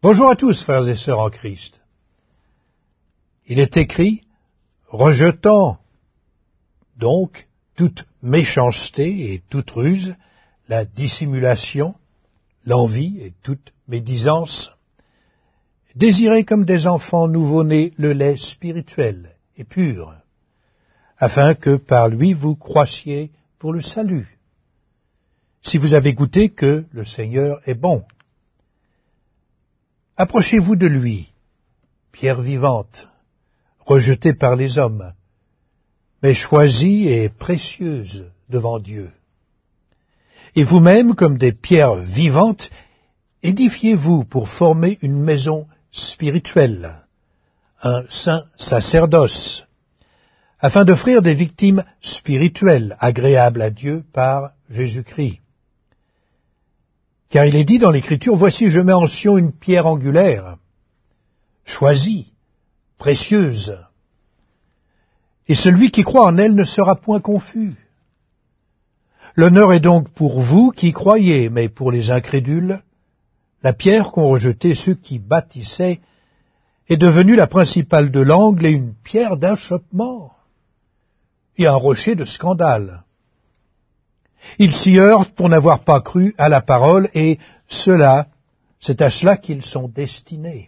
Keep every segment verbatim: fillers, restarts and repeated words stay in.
Bonjour à tous, frères et sœurs en Christ. Il est écrit, rejetant donc toute méchanceté et toute ruse, la dissimulation, l'envie et toute médisance, désirez comme des enfants nouveau-nés le lait spirituel et pur, afin que par lui vous croissiez pour le salut, si vous avez goûté que le Seigneur est bon. Approchez-vous de lui, pierre vivante, rejetée par les hommes, mais choisie et précieuse devant Dieu. Et vous-même, comme des pierres vivantes, édifiez-vous pour former une maison spirituelle, un saint sacerdoce, afin d'offrir des victimes spirituelles agréables à Dieu par Jésus-Christ. Car il est dit dans l'Écriture, « Voici, je mets en Sion une pierre angulaire, choisie, précieuse, et celui qui croit en elle ne sera point confus. » L'honneur est donc pour vous qui croyez, mais pour les incrédules, la pierre qu'ont rejetée ceux qui bâtissaient est devenue la principale de l'angle et une pierre d'achoppement et un rocher de scandale. Ils s'y heurtent pour n'avoir pas cru à la parole, et cela, c'est à cela qu'ils sont destinés.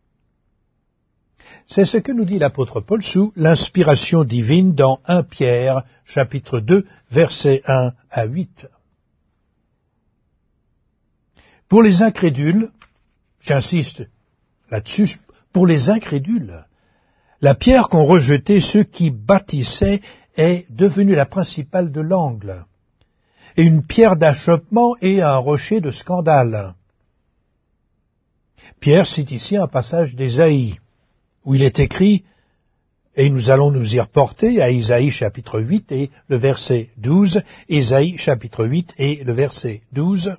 C'est ce que nous dit l'apôtre Paul sous l'inspiration divine dans premier Pierre, chapitre deux, versets un à huit. Pour les incrédules, j'insiste là-dessus, pour les incrédules, la pierre qu'ont rejetée ceux qui bâtissaient est devenue la principale de l'angle, et une pierre d'achoppement et un rocher de scandale. Pierre cite ici un passage d'Ésaïe, où il est écrit, et nous allons nous y reporter à Ésaïe chapitre huit et le verset douze, Ésaïe chapitre huit et le verset douze.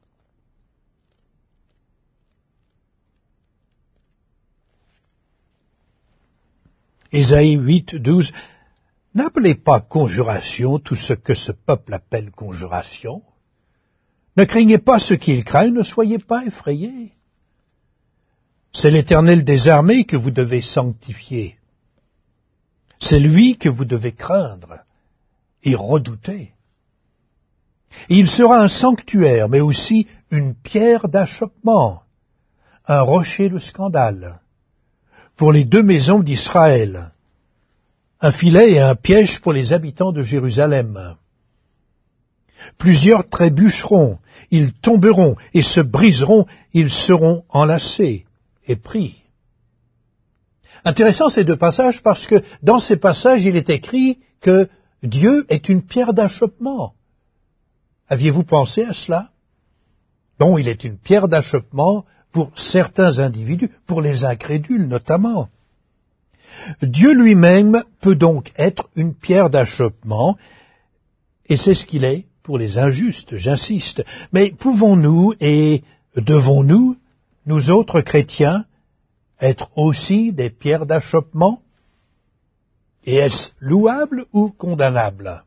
Ésaïe huit, douze. N'appelez pas conjuration tout ce que ce peuple appelle conjuration. Ne craignez pas ce qu'il craint, ne soyez pas effrayés. C'est l'Éternel des armées que vous devez sanctifier. C'est lui que vous devez craindre et redouter. Et il sera un sanctuaire, mais aussi une pierre d'achoppement, un rocher de scandale, pour les deux maisons d'Israël, un filet et un piège pour les habitants de Jérusalem. Plusieurs trébucheront, ils tomberont et se briseront, ils seront enlacés et pris. Intéressant ces deux passages parce que dans ces passages il est écrit que Dieu est une pierre d'achoppement. Aviez-vous pensé à cela? Bon, il est une pierre d'achoppement pour certains individus, pour les incrédules notamment. Dieu lui-même peut donc être une pierre d'achoppement, et c'est ce qu'il est pour les injustes, j'insiste. Mais pouvons-nous et devons-nous, nous autres chrétiens, être aussi des pierres d'achoppement? Et est-ce louable ou condamnable?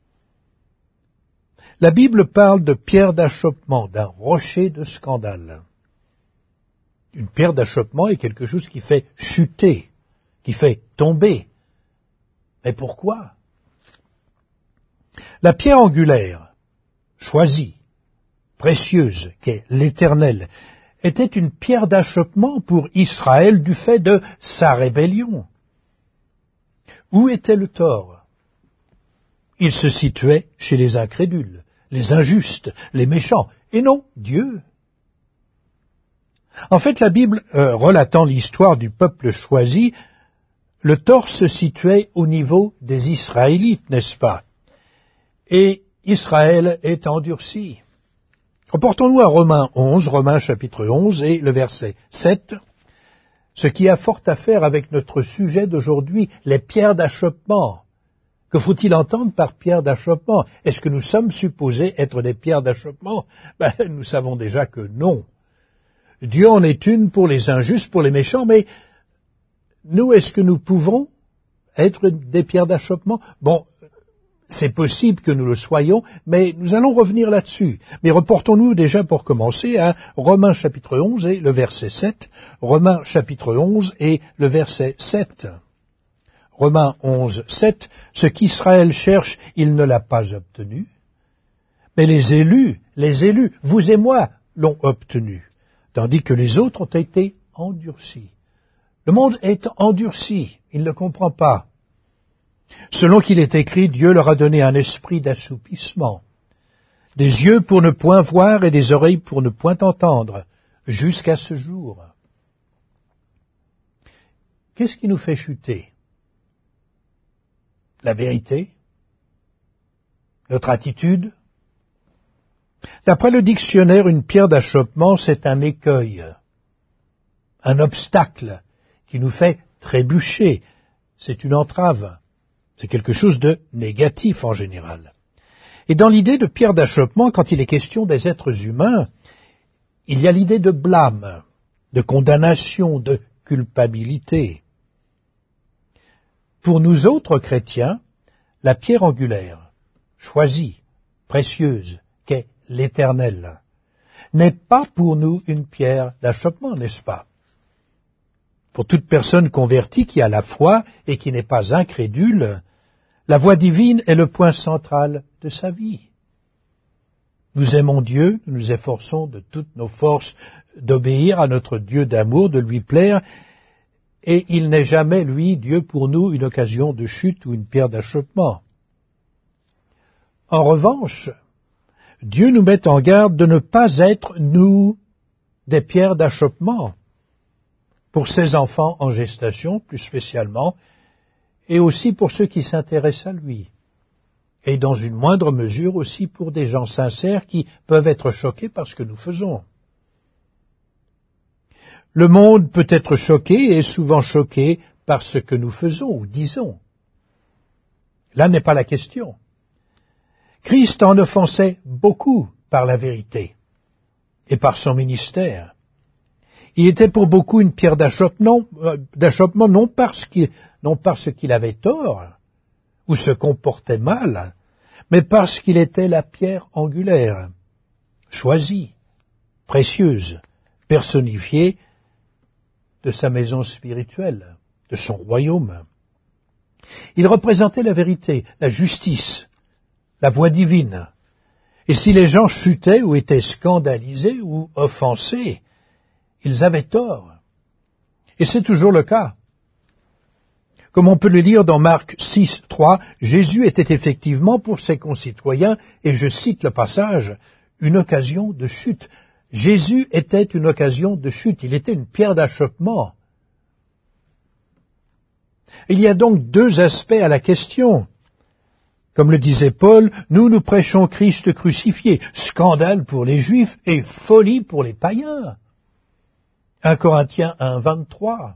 La Bible parle de pierre d'achoppement, d'un rocher de scandale. Une pierre d'achoppement est quelque chose qui fait chuter, qui fait tomber. Mais pourquoi? La pierre angulaire, choisie, précieuse, qu'est l'Éternel, était une pierre d'achoppement pour Israël du fait de sa rébellion. Où était le tort? Il se situait chez les incrédules, les injustes, les méchants, et non Dieu. En fait, la Bible, euh, relatant l'histoire du peuple choisi, le tort se situait au niveau des Israélites, n'est-ce pas? Et Israël est endurci. Reportons-nous à Romains onze, Romains chapitre onze et le verset sept, ce qui a fort à faire avec notre sujet d'aujourd'hui, les pierres d'achoppement. Que faut-il entendre par pierre d'achoppement? Est-ce que nous sommes supposés être des pierres d'achoppement? Ben, nous savons déjà que non. Dieu en est une pour les injustes, pour les méchants, mais nous, est-ce que nous pouvons être des pierres d'achoppement? Bon, C'est possible que nous le soyons, mais nous allons revenir là-dessus. Mais reportons-nous déjà pour commencer à Romains chapitre onze et le verset sept. Romains chapitre onze et le verset sept. Romains onze, sept. Ce qu'Israël cherche, il ne l'a pas obtenu. Mais les élus, les élus, vous et moi, l'ont obtenu, tandis que les autres ont été endurcis. Le monde est endurci, il ne comprend pas. Selon qu'il est écrit, Dieu leur a donné un esprit d'assoupissement, des yeux pour ne point voir et des oreilles pour ne point entendre, jusqu'à ce jour. Qu'est-ce qui nous fait chuter? La vérité? Notre attitude? D'après le dictionnaire, une pierre d'achoppement, c'est un écueil, un obstacle qui nous fait trébucher. C'est une entrave. C'est quelque chose de négatif en général. Et dans l'idée de pierre d'achoppement, quand il est question des êtres humains, il y a l'idée de blâme, de condamnation, de culpabilité. Pour nous autres chrétiens, la pierre angulaire, choisie, précieuse, qu'est l'Éternel, n'est pas pour nous une pierre d'achoppement, n'est-ce pas? Pour toute personne convertie qui a la foi et qui n'est pas incrédule, la voie divine est le point central de sa vie. Nous aimons Dieu, nous nous efforçons de toutes nos forces d'obéir à notre Dieu d'amour, de lui plaire, et il n'est jamais, lui, Dieu pour nous, une occasion de chute ou une pierre d'achoppement. En revanche, Dieu nous met en garde de ne pas être, nous, des pierres d'achoppement pour ses enfants en gestation, plus spécialement, et aussi pour ceux qui s'intéressent à lui, et dans une moindre mesure aussi pour des gens sincères qui peuvent être choqués par ce que nous faisons. Le monde peut être choqué et est souvent choqué par ce que nous faisons ou disons. Là n'est pas la question. Christ en offensait beaucoup par la vérité et par son ministère. Il était pour beaucoup une pierre d'achoppement, euh, d'achoppement non parce qu'il, non parce qu'il avait tort ou se comportait mal, mais parce qu'il était la pierre angulaire, choisie, précieuse, personnifiée de sa maison spirituelle, de son royaume. Il représentait la vérité, la justice, la voie divine. Et si les gens chutaient ou étaient scandalisés ou offensés, ils avaient tort. Et c'est toujours le cas. Comme on peut le lire dans Marc six, trois, Jésus était effectivement pour ses concitoyens, et je cite le passage, une occasion de chute. Jésus était une occasion de chute, il était une pierre d'achoppement. Il y a donc deux aspects à la question. Comme le disait Paul, nous nous prêchons Christ crucifié, scandale pour les Juifs et folie pour les païens. un Corinthiens un, vingt-trois.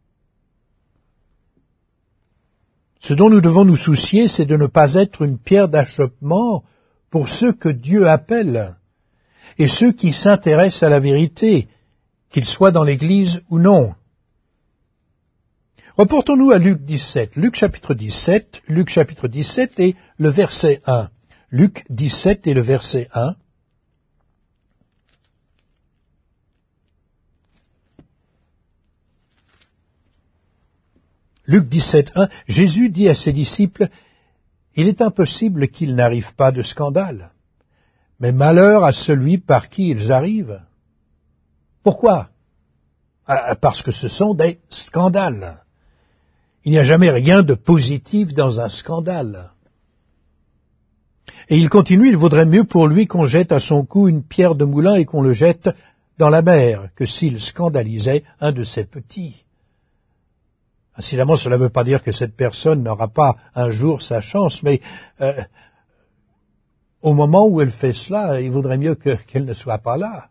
Ce dont nous devons nous soucier, c'est de ne pas être une pierre d'achoppement pour ceux que Dieu appelle et ceux qui s'intéressent à la vérité, qu'ils soient dans l'Église ou non. Reportons-nous à Luc dix-sept. Luc chapitre dix-sept, Luc chapitre dix-sept et le verset un. Luc dix-sept et le verset un. Luc dix-sept, un, Jésus dit à ses disciples, « Il est impossible qu'il n'arrive pas de scandale, mais malheur à celui par qui ils arrivent. » Pourquoi ? Parce que ce sont des scandales. Il n'y a jamais rien de positif dans un scandale. Et il continue, il vaudrait mieux pour lui qu'on jette à son cou une pierre de moulin et qu'on le jette dans la mer que s'il scandalisait un de ses petits. Incidemment, cela ne veut pas dire que cette personne n'aura pas un jour sa chance, mais euh, au moment où elle fait cela, il vaudrait mieux que, qu'elle ne soit pas là.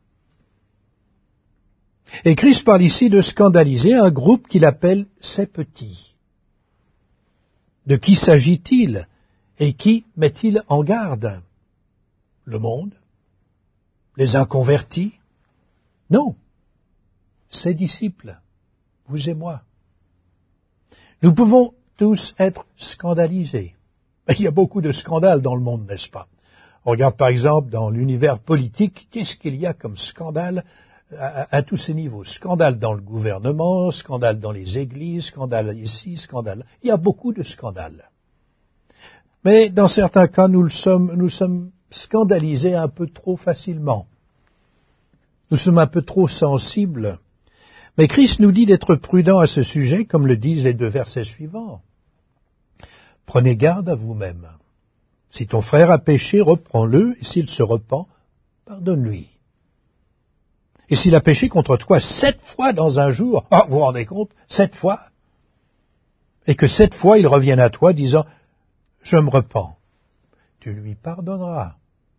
Et Christ parle ici de scandaliser un groupe qu'il appelle ses petits. De qui s'agit-il et qui met-il en garde? Le monde? Les inconvertis? Non, ses disciples, vous et moi. Nous pouvons tous être scandalisés Il y a beaucoup de scandales dans le monde, n'est-ce pas? On regarde par exemple dans l'univers politique, qu'est-ce qu'il y a comme scandale à, à tous ces niveaux? Scandale dans le gouvernement, scandale dans les églises, scandale ici, scandale là. Il y a beaucoup de scandales. Mais dans certains cas, nous le sommes, nous sommes scandalisés un peu trop facilement. Nous sommes un peu trop sensibles. Mais Christ nous dit d'être prudents à ce sujet, comme le disent les deux versets suivants. Prenez garde à vous-même. Si ton frère a péché, reprends-le, et s'il se repent, pardonne-lui. Et s'il a péché contre toi sept fois dans un jour, oh, vous vous rendez compte, sept fois, et que sept fois il revienne à toi disant, je me repens, tu lui pardonneras.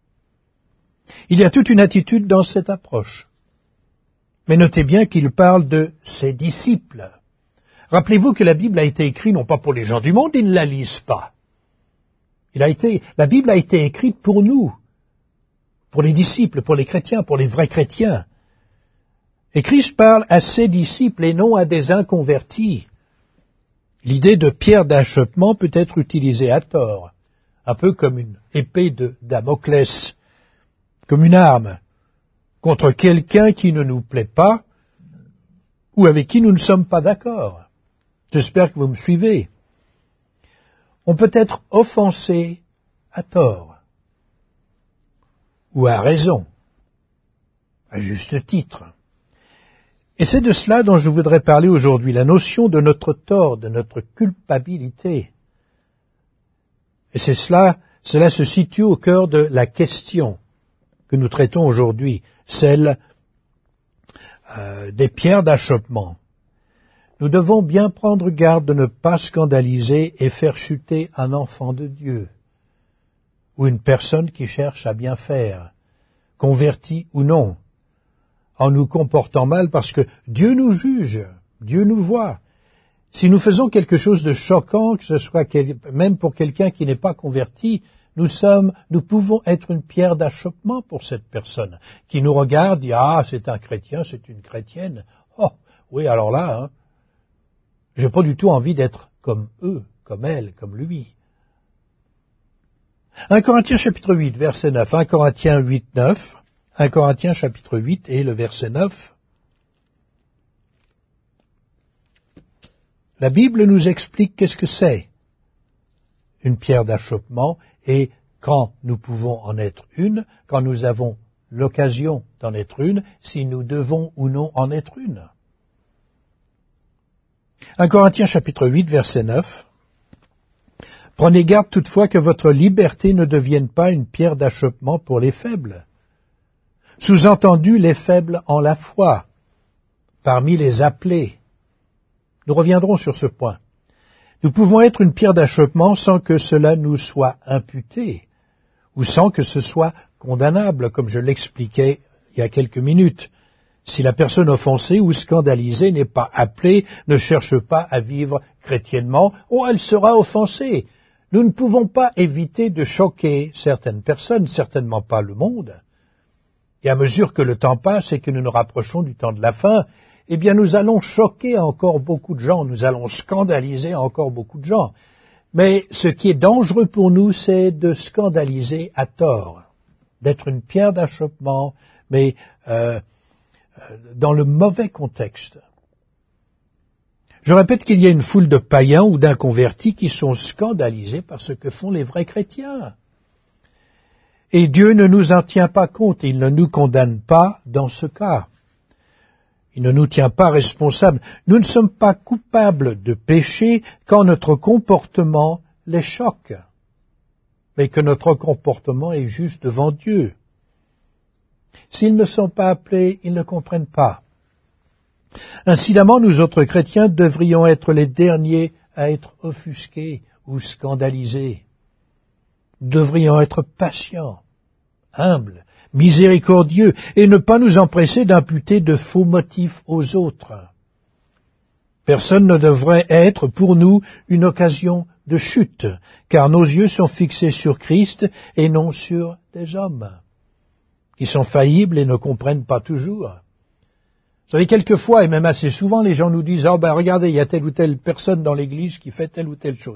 Il y a toute une attitude dans cette approche. Mais notez bien qu'il parle de ses disciples. Rappelez-vous que la Bible a été écrite non pas pour les gens du monde, ils ne la lisent pas. Il a été, la Bible a été écrite pour nous, pour les disciples, pour les chrétiens, pour les vrais chrétiens. Et Christ parle à ses disciples et non à des inconvertis. L'idée de pierre d'achoppement peut être utilisée à tort, un peu comme une épée de Damoclès, comme une arme, contre quelqu'un qui ne nous plaît pas ou avec qui nous ne sommes pas d'accord. J'espère que vous me suivez. On peut être offensé à tort ou à raison, à juste titre. Et c'est de cela dont je voudrais parler aujourd'hui, la notion de notre tort, de notre culpabilité. Et c'est cela, cela se situe au cœur de la question que nous traitons aujourd'hui, celle euh, des pierres d'achoppement. Nous devons bien prendre garde de ne pas scandaliser et faire chuter un enfant de Dieu, ou une personne qui cherche à bien faire, convertie ou non, en nous comportant mal, parce que Dieu nous juge, Dieu nous voit. Si nous faisons quelque chose de choquant, que ce soit quel, même pour quelqu'un qui n'est pas converti, nous sommes, nous pouvons être une pierre d'achoppement pour cette personne, qui nous regarde, dit, ah, c'est un chrétien, c'est une chrétienne. Oh, oui, alors là, hein, j'ai pas du tout envie d'être comme eux, comme elle, comme lui. un Corinthiens chapitre huit, verset neuf, un Corinthiens huit, neuf, un Corinthiens chapitre huit et le verset neuf. La Bible nous explique qu'est-ce que c'est une pierre d'achoppement et quand nous pouvons en être une, quand nous avons l'occasion d'en être une, si nous devons ou non en être une. un Corinthiens chapitre huit, verset neuf. Prenez garde toutefois que votre liberté ne devienne pas une pierre d'achoppement pour les faibles. Sous-entendu, les faibles en la foi, parmi les appelés. Nous reviendrons sur ce point. Nous pouvons être une pierre d'achoppement sans que cela nous soit imputé, ou sans que ce soit condamnable, comme je l'expliquais il y a quelques minutes. Si la personne offensée ou scandalisée n'est pas appelée, ne cherche pas à vivre chrétiennement, oh, elle sera offensée. Nous ne pouvons pas éviter de choquer certaines personnes, certainement pas le monde. Et à mesure que le temps passe et que nous nous rapprochons du temps de la fin, eh bien nous allons choquer encore beaucoup de gens, nous allons scandaliser encore beaucoup de gens. Mais ce qui est dangereux pour nous, c'est de scandaliser à tort, d'être une pierre d'achoppement, mais euh, dans le mauvais contexte. Je répète qu'il y a une foule de païens ou d'inconvertis qui sont scandalisés par ce que font les vrais chrétiens. Et Dieu ne nous en tient pas compte, il ne nous condamne pas dans ce cas. Il ne nous tient pas responsables. Nous ne sommes pas coupables de péché quand notre comportement les choque, mais que notre comportement est juste devant Dieu. S'ils ne sont pas appelés, ils ne comprennent pas. Incidemment, nous autres chrétiens devrions être les derniers à être offusqués ou scandalisés. Nous devrions être patients, humbles, miséricordieux, et ne pas nous empresser d'imputer de faux motifs aux autres. Personne ne devrait être pour nous une occasion de chute, car nos yeux sont fixés sur Christ et non sur des hommes, qui sont faillibles et ne comprennent pas toujours. Vous savez, quelquefois, et même assez souvent, les gens nous disent « Ah ben regardez, il y a telle ou telle personne dans l'église qui fait telle ou telle chose. »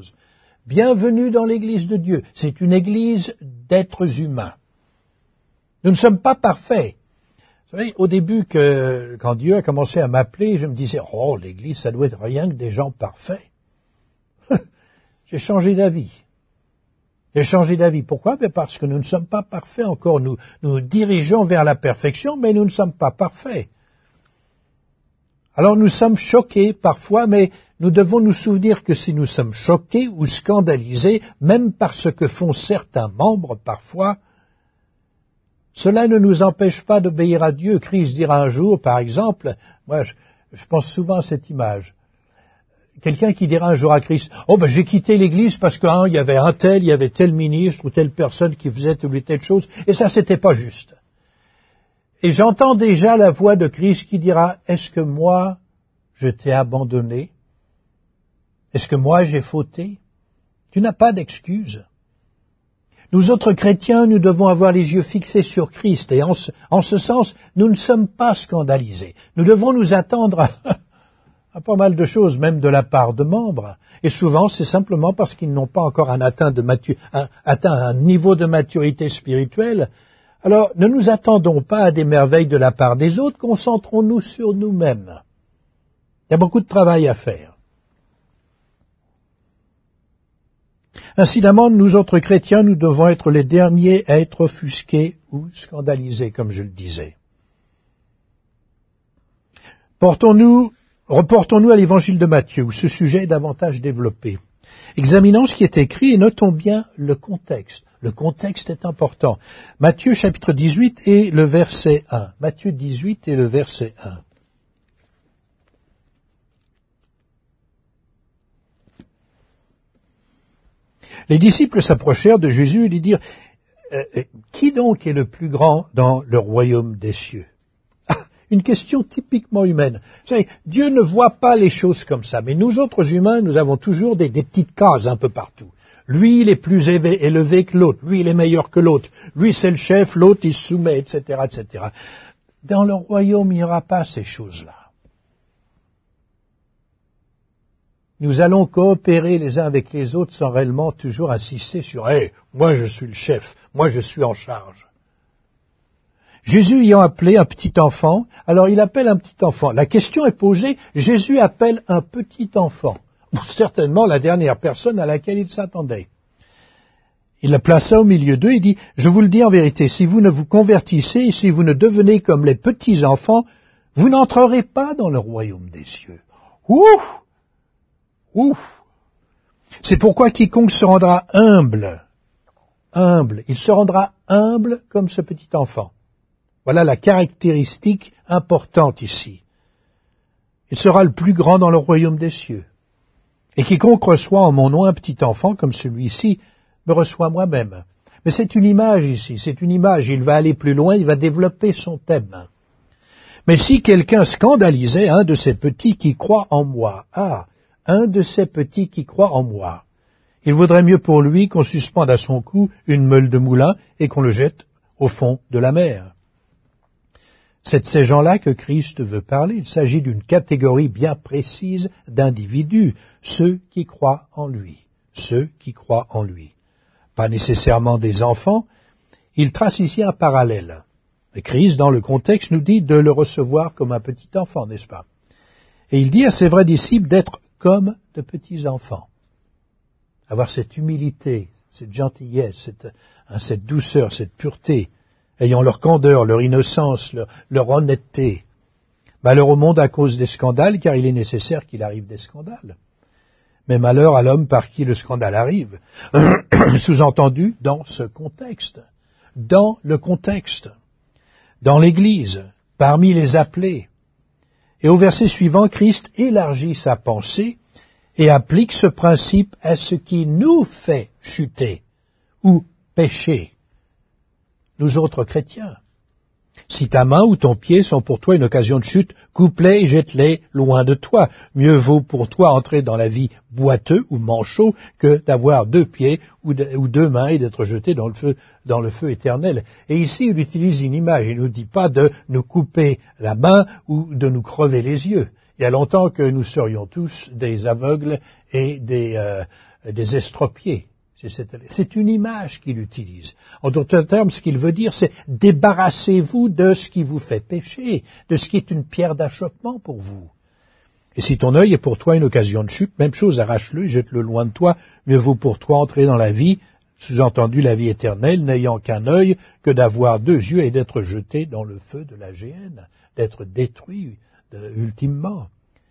Bienvenue dans l'Église de Dieu. C'est une Église d'êtres humains. Nous ne sommes pas parfaits. Vous savez, au début, que, quand Dieu a commencé à m'appeler, je me disais, oh, l'Église, ça doit être rien que des gens parfaits. J'ai changé d'avis. J'ai changé d'avis. Pourquoi? Ben parce que nous ne sommes pas parfaits encore. Nous nous dirigeons vers la perfection, mais nous ne sommes pas parfaits. Alors nous sommes choqués parfois, mais nous devons nous souvenir que si nous sommes choqués ou scandalisés, même par ce que font certains membres parfois, cela ne nous empêche pas d'obéir à Dieu. Christ dira un jour, par exemple, moi je, je pense souvent à cette image, quelqu'un qui dira un jour à Christ, « Oh ben j'ai quitté l'Église parce qu'il hein, y avait un tel, il y avait tel ministre ou telle personne qui faisait telle ou telle chose, et ça c'était pas juste. » Et j'entends déjà la voix de Christ qui dira, « Est-ce que moi, je t'ai abandonné? Est-ce que moi, j'ai fauté? Tu n'as pas d'excuse. » Nous autres chrétiens, nous devons avoir les yeux fixés sur Christ, et en ce, en ce sens, nous ne sommes pas scandalisés. Nous devons nous attendre à, à pas mal de choses, même de la part de membres. Et souvent, c'est simplement parce qu'ils n'ont pas encore un atteint, de matu- un, atteint un niveau de maturité spirituelle. Alors, ne nous attendons pas à des merveilles de la part des autres, concentrons-nous sur nous-mêmes. Il y a beaucoup de travail à faire. Incidemment, nous autres chrétiens, nous devons être les derniers à être offusqués ou scandalisés, comme je le disais. Portons-nous, reportons-nous à l'évangile de Matthieu, où ce sujet est davantage développé. Examinons ce qui est écrit et notons bien le contexte. Le contexte est important. Matthieu chapitre dix-huit et le verset un. Matthieu dix-huit et le verset un. Les disciples s'approchèrent de Jésus et lui dirent, euh, « Qui donc est le plus grand dans le royaume des cieux ?» Une question typiquement humaine. Vous savez, Dieu ne voit pas les choses comme ça, mais nous autres humains, nous avons toujours des, des petites cases un peu partout. Lui, il est plus élevé, élevé que l'autre. Lui, il est meilleur que l'autre. Lui, c'est le chef, l'autre, il se soumet, et cetera, et cetera. Dans le royaume, il n'y aura pas ces choses-là. Nous allons coopérer les uns avec les autres sans réellement toujours insister sur « Hey, moi je suis le chef, moi je suis en charge ». Jésus ayant appelé un petit enfant, alors il appelle un petit enfant. La question est posée, Jésus appelle un petit enfant. Certainement la dernière personne à laquelle il s'attendait. Il la plaça au milieu d'eux et dit, « Je vous le dis en vérité, si vous ne vous convertissez et si vous ne devenez comme les petits enfants, vous n'entrerez pas dans le royaume des cieux. » Ouf! Ouf! C'est pourquoi quiconque se rendra humble, humble, il se rendra humble comme ce petit enfant. Voilà la caractéristique importante ici. Il sera le plus grand dans le royaume des cieux. Et quiconque reçoit en mon nom un petit enfant comme celui-ci, me reçoit moi-même. Mais c'est une image ici, c'est une image. Il va aller plus loin, il va développer son thème. Mais si quelqu'un scandalisait un de ces petits qui croit en moi, ah, un de ces petits qui croit en moi, il vaudrait mieux pour lui qu'on suspende à son cou une meule de moulin et qu'on le jette au fond de la mer. C'est de ces gens-là que Christ veut parler. Il s'agit d'une catégorie bien précise d'individus, ceux qui croient en lui, ceux qui croient en lui. Pas nécessairement des enfants, il trace ici un parallèle. Et Christ, dans le contexte, nous dit de le recevoir comme un petit enfant, n'est-ce pas? Et il dit à ses vrais disciples d'être comme de petits enfants. Avoir cette humilité, cette gentillesse, cette, hein, cette douceur, cette pureté, ayant leur candeur, leur innocence, leur, leur honnêteté. Malheur au monde à cause des scandales, car il est nécessaire qu'il arrive des scandales. Mais malheur à l'homme par qui le scandale arrive. Sous-entendu, dans ce contexte. Dans le contexte. Dans l'Église, parmi les appelés. Et au verset suivant, Christ élargit sa pensée et applique ce principe à ce qui nous fait chuter ou pécher. Nous autres chrétiens. Si ta main ou ton pied sont pour toi une occasion de chute, coupe-les et jette-les loin de toi. Mieux vaut pour toi entrer dans la vie boiteux ou manchot que d'avoir deux pieds ou, de, ou deux mains et d'être jeté dans le feu, dans le feu éternel. Et ici, il utilise une image. Il ne nous dit pas de nous couper la main ou de nous crever les yeux. Il y a longtemps que nous serions tous des aveugles et des, euh, des estropiés. C'est une image qu'il utilise. En d'autres termes, ce qu'il veut dire, c'est débarrassez-vous de ce qui vous fait pécher, de ce qui est une pierre d'achoppement pour vous. Et si ton œil est pour toi une occasion de chute, même chose, arrache-le, jette-le loin de toi, mieux vaut pour toi entrer dans la vie, sous-entendu la vie éternelle, n'ayant qu'un œil, que d'avoir deux yeux et d'être jeté dans le feu de la géhenne, d'être détruit de, ultimement.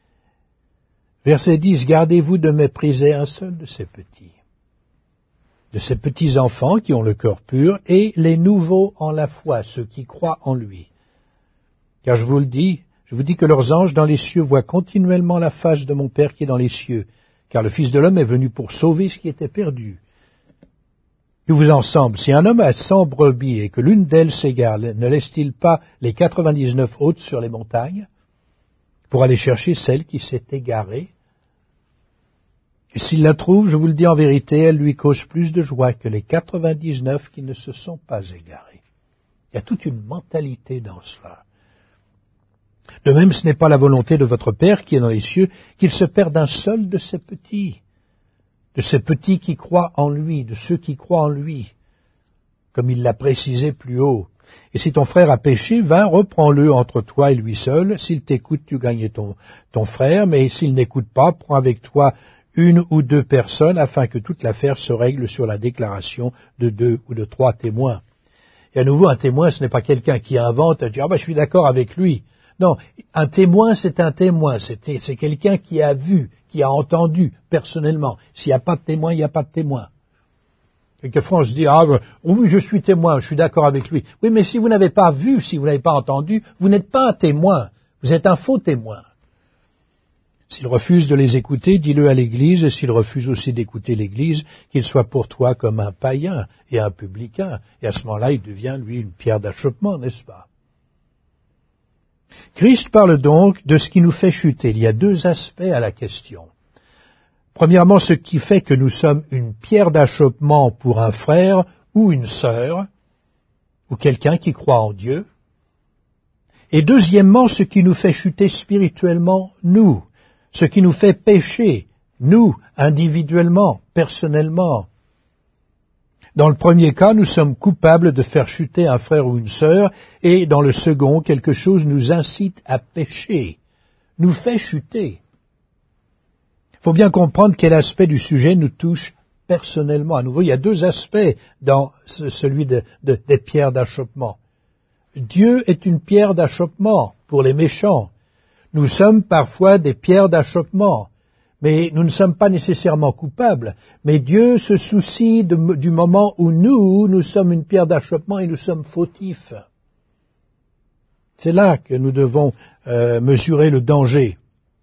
Verset dix, gardez-vous de mépriser un seul de ces petits. De ces petits enfants qui ont le cœur pur, et les nouveaux en la foi, ceux qui croient en lui. Car je vous le dis, je vous dis que leurs anges dans les cieux voient continuellement la face de mon Père qui est dans les cieux, car le Fils de l'homme est venu pour sauver ce qui était perdu. Que vous ensemble, si un homme a cent brebis et que l'une d'elles s'égare, ne laisse-t-il pas les quatre-vingt-dix-neuf autres sur les montagnes pour aller chercher celle qui s'est égarée? Et s'il la trouve, je vous le dis en vérité, elle lui cause plus de joie que les quatre-vingt-dix-neuf qui ne se sont pas égarés. Il y a toute une mentalité dans cela. De même, ce n'est pas la volonté de votre Père qui est dans les cieux qu'il se perde un seul de ces petits, de ces petits qui croient en lui, de ceux qui croient en lui, comme il l'a précisé plus haut. Et si ton frère a péché, va, reprends-le entre toi et lui seul. S'il t'écoute, tu gagnes ton, ton frère, mais s'il n'écoute pas, prends avec toi une ou deux personnes, afin que toute l'affaire se règle sur la déclaration de deux ou de trois témoins. Et à nouveau, un témoin, ce n'est pas quelqu'un qui invente, dit « Ah ben, je suis d'accord avec lui ». Non, un témoin, c'est un témoin, c'est, c'est quelqu'un qui a vu, qui a entendu personnellement. S'il n'y a pas de témoin, il n'y a pas de témoin. Quelquefois, on se dit « Ah ben, oui, je suis témoin, je suis d'accord avec lui ». Oui, mais si vous n'avez pas vu, si vous n'avez pas entendu, vous n'êtes pas un témoin, vous êtes un faux témoin. S'il refuse de les écouter, dis-le à l'Église, et s'il refuse aussi d'écouter l'Église, qu'il soit pour toi comme un païen et un publicain. Et à ce moment-là, il devient, lui, une pierre d'achoppement, n'est-ce pas? Christ parle donc de ce qui nous fait chuter. Il y a deux aspects à la question. Premièrement, ce qui fait que nous sommes une pierre d'achoppement pour un frère ou une sœur, ou quelqu'un qui croit en Dieu. Et deuxièmement, ce qui nous fait chuter spirituellement, nous. Ce qui nous fait pécher, nous, individuellement, personnellement. Dans le premier cas, nous sommes coupables de faire chuter un frère ou une sœur, et dans le second, quelque chose nous incite à pécher, nous fait chuter. Il faut bien comprendre quel aspect du sujet nous touche personnellement. À nouveau, il y a deux aspects dans celui de, de, des pierres d'achoppement. Dieu est une pierre d'achoppement pour les méchants. Nous sommes parfois des pierres d'achoppement, mais nous ne sommes pas nécessairement coupables. Mais Dieu se soucie de, du moment où nous, nous sommes une pierre d'achoppement et nous sommes fautifs. C'est là que nous devons euh, mesurer le danger.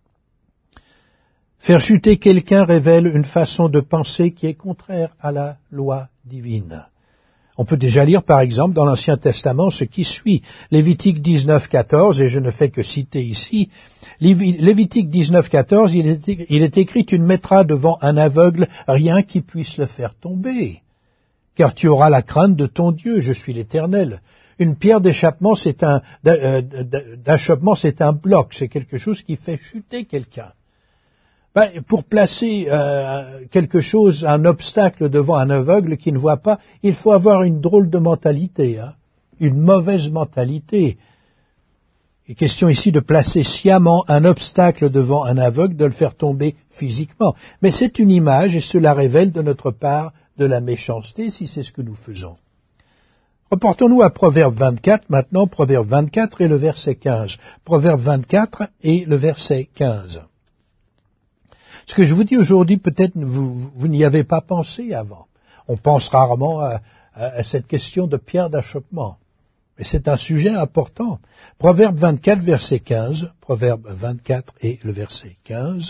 Faire chuter quelqu'un révèle une façon de penser qui est contraire à la loi divine. On peut déjà lire, par exemple, dans l'Ancien Testament ce qui suit. Lévitique dix-neuf, quatorze, et je ne fais que citer ici. Lévitique dix-neuf, quatorze, il est, il est écrit « Tu ne mettras devant un aveugle rien qui puisse le faire tomber, car tu auras la crainte de ton Dieu, je suis l'Éternel. » Une pierre d'échappement, c'est un, d'achoppement, c'est un bloc, c'est quelque chose qui fait chuter quelqu'un. Ben, pour placer euh, quelque chose, un obstacle devant un aveugle qui ne voit pas, il faut avoir une drôle de mentalité, hein, une mauvaise mentalité. Il est question ici de placer sciemment un obstacle devant un aveugle, de le faire tomber physiquement. Mais c'est une image et cela révèle de notre part de la méchanceté si c'est ce que nous faisons. Reportons-nous à Proverbe vingt-quatre, maintenant, Proverbe vingt-quatre et le verset quinze. Proverbe vingt-quatre et le verset quinze. Ce que je vous dis aujourd'hui, peut-être vous, vous n'y avez pas pensé avant. On pense rarement à, à, à cette question de pierre d'achoppement. Mais c'est un sujet important. Proverbe vingt-quatre, verset quinze. Proverbe vingt-quatre et le verset quinze.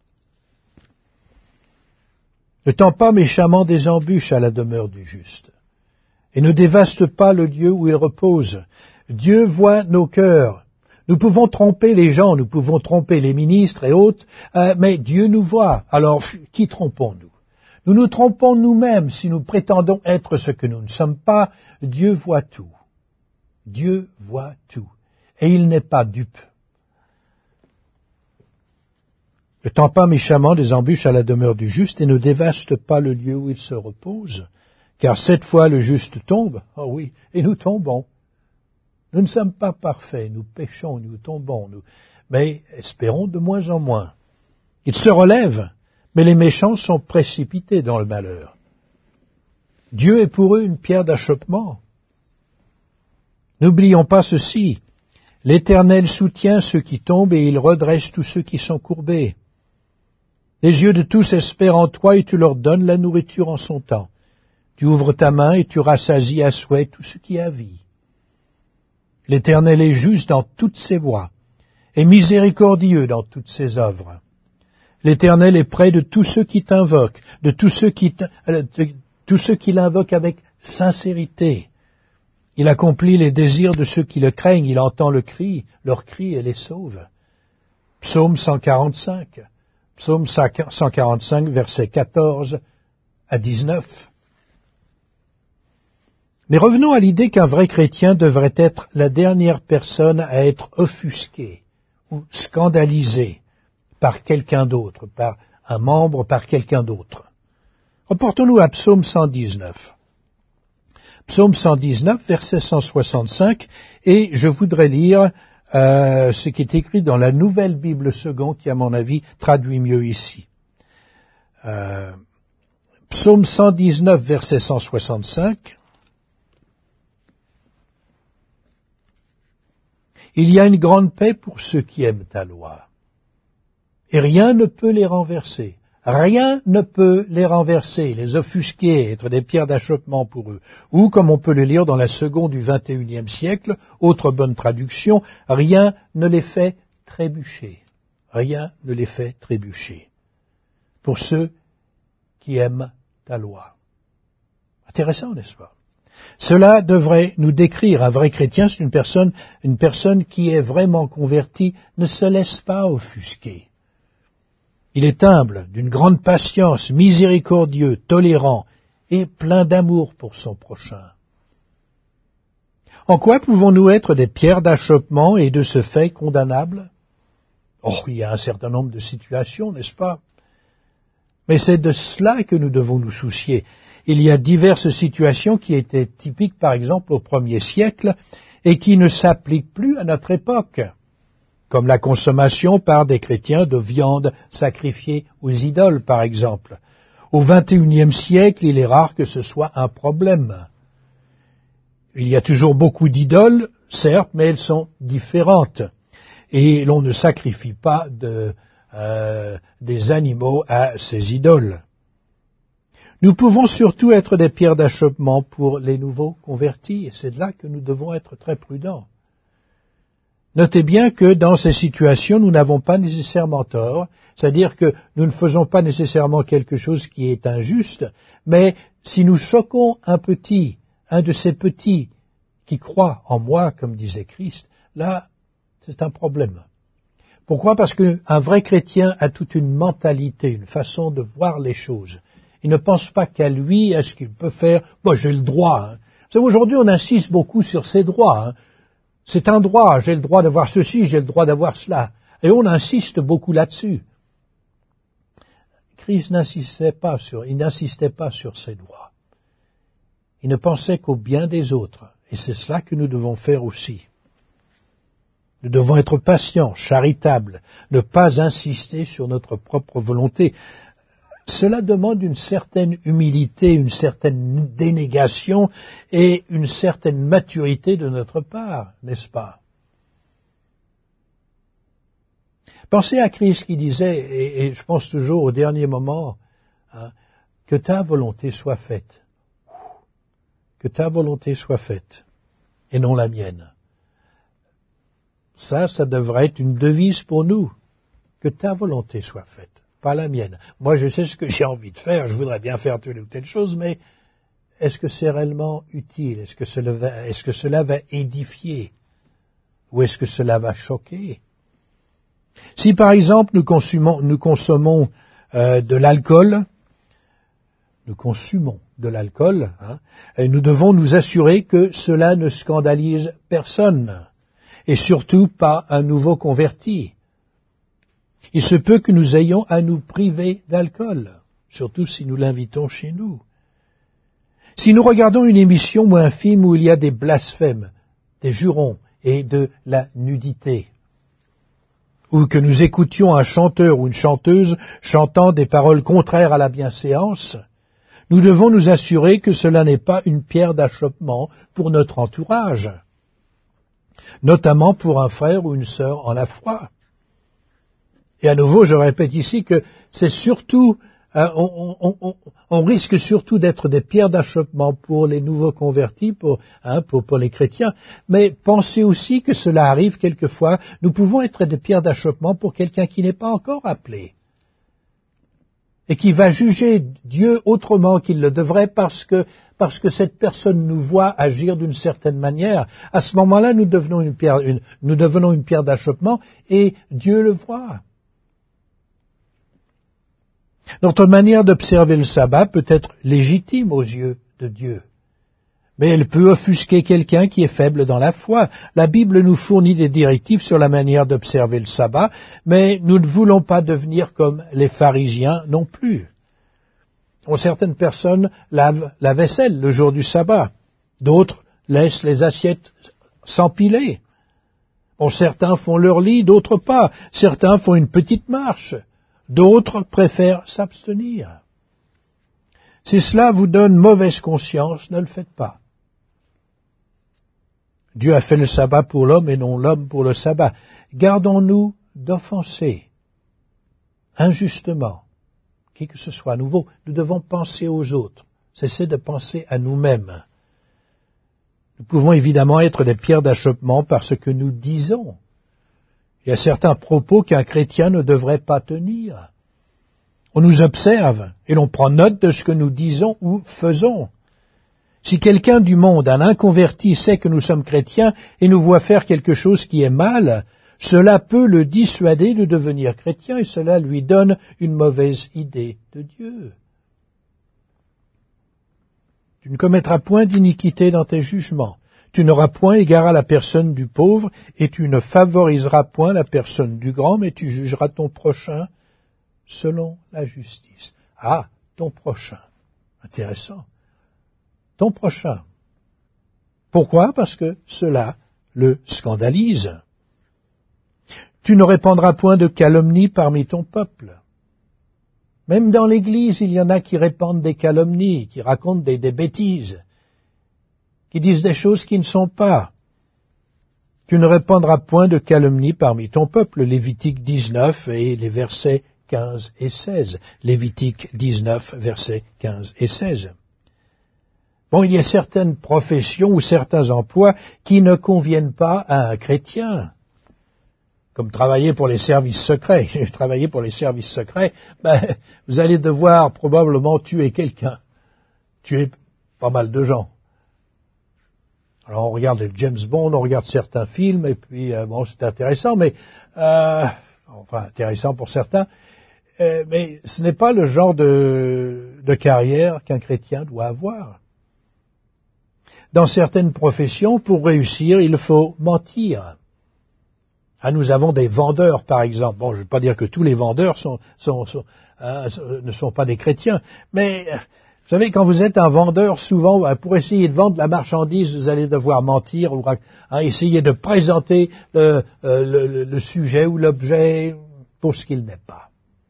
Ne tends pas méchamment des embûches à la demeure du juste, et ne dévaste pas le lieu où il repose. Dieu voit nos cœurs. Nous pouvons tromper les gens, nous pouvons tromper les ministres et autres, euh, mais Dieu nous voit. Alors, qui trompons-nous? Nous nous trompons nous-mêmes si nous prétendons être ce que nous ne sommes pas. Dieu voit tout. Dieu voit tout. Et il n'est pas dupe. Ne tend pas méchamment des embûches à la demeure du juste et ne dévaste pas le lieu où il se repose. Car cette fois le juste tombe, ah oui, et nous tombons. Nous ne sommes pas parfaits, nous péchons, nous tombons, nous, mais espérons de moins en moins. Il se relève, mais les méchants sont précipités dans le malheur. Dieu est pour eux une pierre d'achoppement. N'oublions pas ceci, l'Éternel soutient ceux qui tombent et il redresse tous ceux qui sont courbés. Les yeux de tous espèrent en toi et tu leur donnes la nourriture en son temps. Tu ouvres ta main et tu rassasies à souhait tout ce qui a vie. L'Éternel est juste dans toutes ses voies et miséricordieux dans toutes ses œuvres. L'Éternel est près de tous ceux qui t'invoquent, de tous ceux qui, de tous ceux qui l'invoquent avec sincérité. Il accomplit les désirs de ceux qui le craignent, il entend le cri, leur cri et les sauve. Psaume cent quarante-cinq, Psaume cent quarante-cinq, versets quatorze à dix-neuf. Mais revenons à l'idée qu'un vrai chrétien devrait être la dernière personne à être offusquée ou scandalisée par quelqu'un d'autre, par un membre, par quelqu'un d'autre. Reportons-nous à Psaume cent dix-neuf. Psaume cent dix-neuf, verset cent soixante-cinq, et je voudrais lire euh, ce qui est écrit dans la Nouvelle Bible seconde, qui à mon avis traduit mieux ici. Euh, Psaume cent dix-neuf, verset cent soixante-cinq. Il y a une grande paix pour ceux qui aiment ta loi, et rien ne peut les renverser. Rien ne peut les renverser, les offusquer, être des pierres d'achoppement pour eux. Ou, comme on peut le lire dans la seconde du vingt et unième siècle, autre bonne traduction, rien ne les fait trébucher. Rien ne les fait trébucher. Pour ceux qui aiment ta loi. Intéressant, n'est-ce pas? Cela devrait nous décrire. Un vrai chrétien, c'est une personne, une personne qui est vraiment convertie, ne se laisse pas offusquer. Il est humble, d'une grande patience, miséricordieux, tolérant et plein d'amour pour son prochain. En quoi pouvons-nous être des pierres d'achoppement et de ce fait condamnables? Oh, il y a un certain nombre de situations, n'est-ce pas? Mais c'est de cela que nous devons nous soucier. Il y a diverses situations qui étaient typiques, par exemple, au premier siècle et qui ne s'appliquent plus à notre époque, comme la consommation par des chrétiens de viande sacrifiée aux idoles, par exemple. Au vingt et unième siècle, il est rare que ce soit un problème. Il y a toujours beaucoup d'idoles, certes, mais elles sont différentes. Et l'on ne sacrifie pas de, euh, des animaux à ces idoles. Nous pouvons surtout être des pierres d'achoppement pour les nouveaux convertis, et c'est de là que nous devons être très prudents. Notez bien que dans ces situations, nous n'avons pas nécessairement tort, c'est-à-dire que nous ne faisons pas nécessairement quelque chose qui est injuste, mais si nous choquons un petit, un de ces petits qui croient en moi, comme disait Christ, là, c'est un problème. Pourquoi? Parce qu'un vrai chrétien a toute une mentalité, une façon de voir les choses. Il ne pense pas qu'à lui, à ce qu'il peut faire. Moi, j'ai le droit. Hein. Vous savez, aujourd'hui, on insiste beaucoup sur ces droits. Hein. C'est un droit. J'ai le droit d'avoir ceci, j'ai le droit d'avoir cela. Et on insiste beaucoup là-dessus. Christ n'insistait pas sur, il n'insistait pas sur ses droits. Il ne pensait qu'au bien des autres. Et c'est cela que nous devons faire aussi. Nous devons être patients, charitables, ne pas insister sur notre propre volonté. Cela demande une certaine humilité, une certaine dénégation et une certaine maturité de notre part, n'est-ce pas? Pensez à Christ qui disait, et, et je pense toujours au dernier moment, hein, que ta volonté soit faite. Que ta volonté soit faite, et non la mienne. Ça, ça devrait être une devise pour nous. Que ta volonté soit faite. Pas la mienne. Moi, je sais ce que j'ai envie de faire, je voudrais bien faire telle ou telle chose, mais est-ce que c'est réellement utile? Est-ce que cela va, est-ce que cela va édifier? Ou est-ce que cela va choquer? Si, par exemple, nous consommons, nous consommons euh, de l'alcool, nous consumons de l'alcool, hein, et nous devons nous assurer que cela ne scandalise personne, et surtout pas un nouveau converti. Il se peut que nous ayons à nous priver d'alcool, surtout si nous l'invitons chez nous. Si nous regardons une émission ou un film où il y a des blasphèmes, des jurons et de la nudité, ou que nous écoutions un chanteur ou une chanteuse chantant des paroles contraires à la bienséance, nous devons nous assurer que cela n'est pas une pierre d'achoppement pour notre entourage, notamment pour un frère ou une sœur en la foi. Et à nouveau, je répète ici que c'est surtout, euh, on, on, on, on risque surtout d'être des pierres d'achoppement pour les nouveaux convertis, pour, hein, pour, pour les chrétiens. Mais pensez aussi que cela arrive quelquefois. Nous pouvons être des pierres d'achoppement pour quelqu'un qui n'est pas encore appelé et qui va juger Dieu autrement qu'il le devrait parce que parce que cette personne nous voit agir d'une certaine manière. À ce moment-là, nous devenons une pierre, une, nous devenons une pierre d'achoppement et Dieu le voit. Notre manière d'observer le sabbat peut être légitime aux yeux de Dieu, mais elle peut offusquer quelqu'un qui est faible dans la foi. La Bible nous fournit des directives sur la manière d'observer le sabbat, mais nous ne voulons pas devenir comme les pharisiens non plus. Bon, certaines personnes lavent la vaisselle le jour du sabbat, d'autres laissent les assiettes s'empiler. Bon, certains font leur lit, d'autres pas. Certains font une petite marche. D'autres préfèrent s'abstenir. Si cela vous donne mauvaise conscience, ne le faites pas. Dieu a fait le sabbat pour l'homme et non l'homme pour le sabbat. Gardons-nous d'offenser injustement qui que ce soit. À nouveau, nous devons penser aux autres. Cessez de penser à nous-mêmes. Nous pouvons évidemment être des pierres d'achoppement par ce que nous disons. Il y a certains propos qu'un chrétien ne devrait pas tenir. On nous observe et l'on prend note de ce que nous disons ou faisons. Si quelqu'un du monde, un inconverti, sait que nous sommes chrétiens et nous voit faire quelque chose qui est mal, cela peut le dissuader de devenir chrétien et cela lui donne une mauvaise idée de Dieu. Tu ne commettras point d'iniquité dans tes jugements. Tu n'auras point égard à la personne du pauvre, et tu ne favoriseras point la personne du grand, mais tu jugeras ton prochain selon la justice. Ah, ton prochain. Intéressant. Ton prochain. Pourquoi? Parce que cela le scandalise. Tu ne répandras point de calomnie parmi ton peuple. Même dans l'Église, il y en a qui répandent des calomnies, qui racontent des, des bêtises, qui disent des choses qui ne sont pas. Tu ne répandras point de calomnie parmi ton peuple. Lévitique dix-neuf et les versets quinze et seize. Lévitique dix-neuf, versets quinze et seize. Bon, il y a certaines professions ou certains emplois qui ne conviennent pas à un chrétien. Comme travailler pour les services secrets. Travailler pour les services secrets, ben, vous allez devoir probablement tuer quelqu'un. Tuer pas mal de gens. Alors on regarde les James Bond, on regarde certains films, et puis, euh, bon, c'est intéressant, mais, euh, enfin, intéressant pour certains, euh, mais ce n'est pas le genre de, de carrière qu'un chrétien doit avoir. Dans certaines professions, pour réussir, il faut mentir. Ah, nous avons des vendeurs, par exemple. Bon, je ne veux pas dire que tous les vendeurs sont, sont, sont, euh, ne sont pas des chrétiens, mais vous savez, quand vous êtes un vendeur, souvent, pour essayer de vendre la marchandise, vous allez devoir mentir ou hein, essayer de présenter le, euh, le, le sujet ou l'objet pour ce qu'il n'est pas.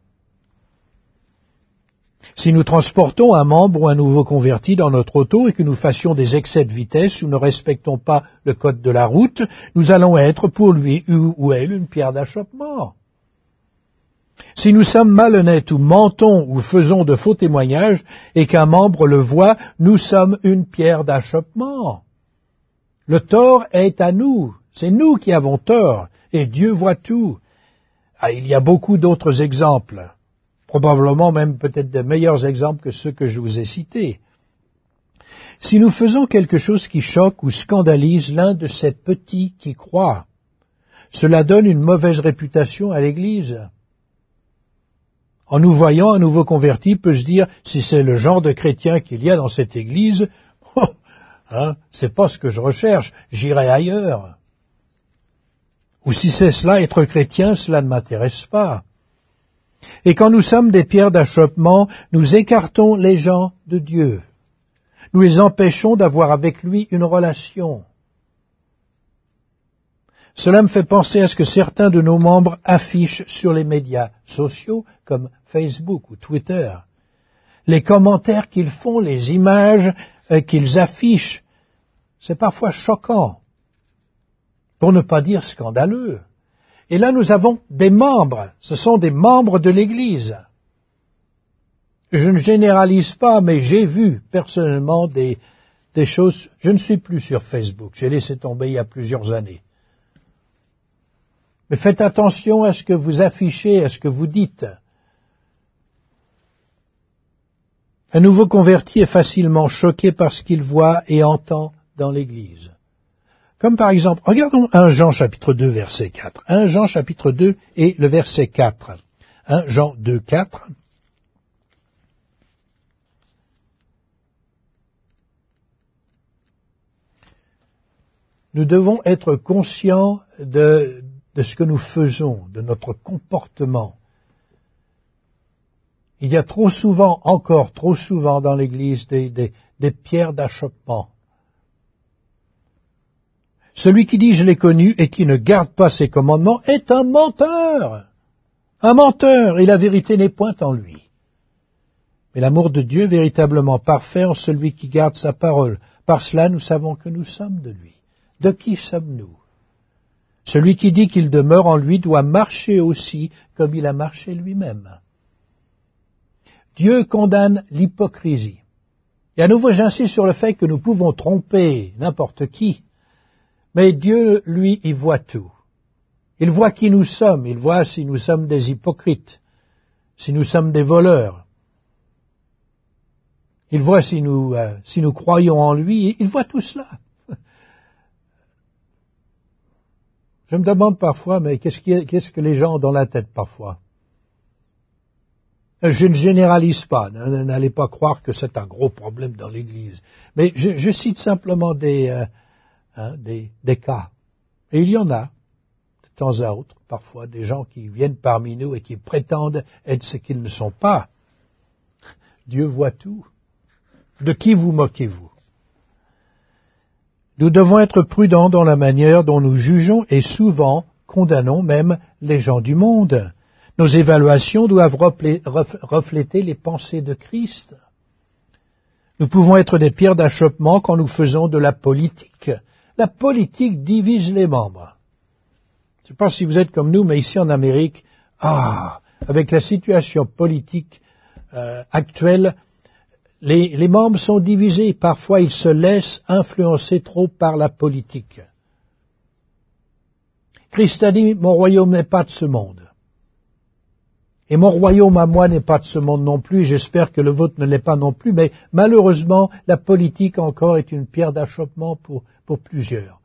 Si nous transportons un membre ou un nouveau converti dans notre auto et que nous fassions des excès de vitesse ou ne respectons pas le code de la route, nous allons être pour lui ou elle une pierre d'achoppement. Si nous sommes malhonnêtes ou mentons ou faisons de faux témoignages et qu'un membre le voit, nous sommes une pierre d'achoppement. Le tort est à nous. C'est nous qui avons tort et Dieu voit tout. Ah, il y a beaucoup d'autres exemples. Probablement même peut-être de meilleurs exemples que ceux que je vous ai cités. Si nous faisons quelque chose qui choque ou scandalise l'un de ces petits qui croient, cela donne une mauvaise réputation à l'Église. En nous voyant, un nouveau converti peut se dire, si c'est le genre de chrétien qu'il y a dans cette Église, oh, hein, c'est pas ce que je recherche, j'irai ailleurs. Ou si c'est cela, être chrétien, cela ne m'intéresse pas. Et quand nous sommes des pierres d'achoppement, nous écartons les gens de Dieu. Nous les empêchons d'avoir avec lui une relation. Cela me fait penser à ce que certains de nos membres affichent sur les médias sociaux, comme Facebook ou Twitter. Les commentaires qu'ils font, les images euh, qu'ils affichent, c'est parfois choquant, pour ne pas dire scandaleux. Et là, nous avons des membres, ce sont des membres de l'Église. Je ne généralise pas, mais j'ai vu personnellement des, des choses. Je ne suis plus sur Facebook, j'ai laissé tomber il y a plusieurs années. Mais faites attention à ce que vous affichez, à ce que vous dites. Un nouveau converti est facilement choqué par ce qu'il voit et entend dans l'Église. Comme par exemple, regardons un Jean chapitre deux, verset quatre. un Jean chapitre deux et le verset quatre. un Jean deux, quatre. Nous devons être conscients de, de ce que nous faisons, de notre comportement. Il y a trop souvent, encore trop souvent dans l'Église, des, des, des pierres d'achoppement. Celui qui dit « je l'ai connu » et qui ne garde pas ses commandements est un menteur. Un menteur, et la vérité n'est point en lui. Mais l'amour de Dieu est véritablement parfait en celui qui garde sa parole. Par cela, nous savons que nous sommes de lui. De qui sommes-nous? Celui qui dit qu'il demeure en lui doit marcher aussi comme il a marché lui-même. Dieu condamne l'hypocrisie. Et à nouveau, j'insiste sur le fait que nous pouvons tromper n'importe qui, mais Dieu, lui, il voit tout. Il voit qui nous sommes, il voit si nous sommes des hypocrites, si nous sommes des voleurs. Il voit si nous, euh, si nous croyons en lui, il voit tout cela. Je me demande parfois, mais qu'est-ce, qui, qu'est-ce que les gens ont dans la tête parfois? Je ne généralise pas, n'allez pas croire que c'est un gros problème dans l'Église. Mais je, je cite simplement des, euh, hein, des, des cas. Et il y en a, de temps à autre, parfois, des gens qui viennent parmi nous et qui prétendent être ce qu'ils ne sont pas. Dieu voit tout. De qui vous moquez-vous? Nous devons être prudents dans la manière dont nous jugeons et souvent condamnons même les gens du monde. Nos évaluations doivent refléter les pensées de Christ. Nous pouvons être des pierres d'achoppement quand nous faisons de la politique. La politique divise les membres. Je ne sais pas si vous êtes comme nous, mais ici en Amérique, ah, avec la situation politique euh, actuelle, les, les membres sont divisés. Parfois, ils se laissent influencer trop par la politique. Christ a dit, mon royaume n'est pas de ce monde. Et mon royaume à moi n'est pas de ce monde non plus, et j'espère que le vôtre ne l'est pas non plus, mais malheureusement, la politique encore est une pierre d'achoppement pour, pour plusieurs.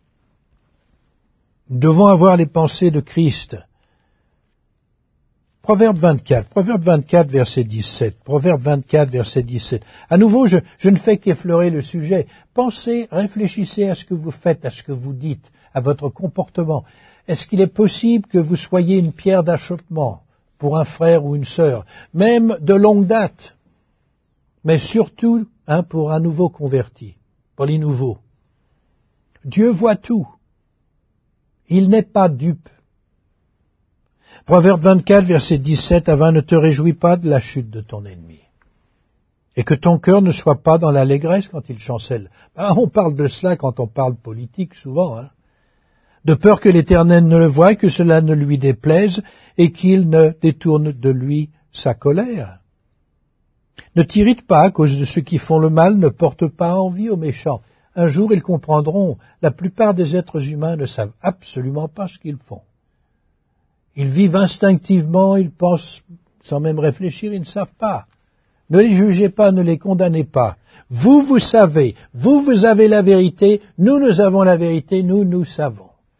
Nous devons avoir les pensées de Christ. Proverbe vingt-quatre, Proverbe vingt-quatre, verset dix-sept, Proverbe vingt-quatre, verset dix-sept. À nouveau, je, je ne fais qu'effleurer le sujet. Pensez, réfléchissez à ce que vous faites, à ce que vous dites, à votre comportement. Est-ce qu'il est possible que vous soyez une pierre d'achoppement pour un frère ou une sœur, même de longue date, mais surtout hein, pour un nouveau converti, pour les nouveaux? Dieu voit tout. Il n'est pas dupe. Proverbe vingt-quatre, verset dix-sept à vingt, ne te réjouis pas de la chute de ton ennemi, et que ton cœur ne soit pas dans l'allégresse quand il chancelle. Ben, on parle de cela quand on parle politique souvent, hein. De peur que l'Éternel ne le voie, que cela ne lui déplaise, et qu'il ne détourne de lui sa colère. Ne t'irrite pas à cause de ceux qui font le mal, ne porte pas envie aux méchants. Un jour ils comprendront, la plupart des êtres humains ne savent absolument pas ce qu'ils font. Ils vivent instinctivement, ils pensent sans même réfléchir, ils ne savent pas. Ne les jugez pas, ne les condamnez pas. Vous, vous savez, vous, vous avez la vérité, nous, nous avons la vérité, nous, nous savons.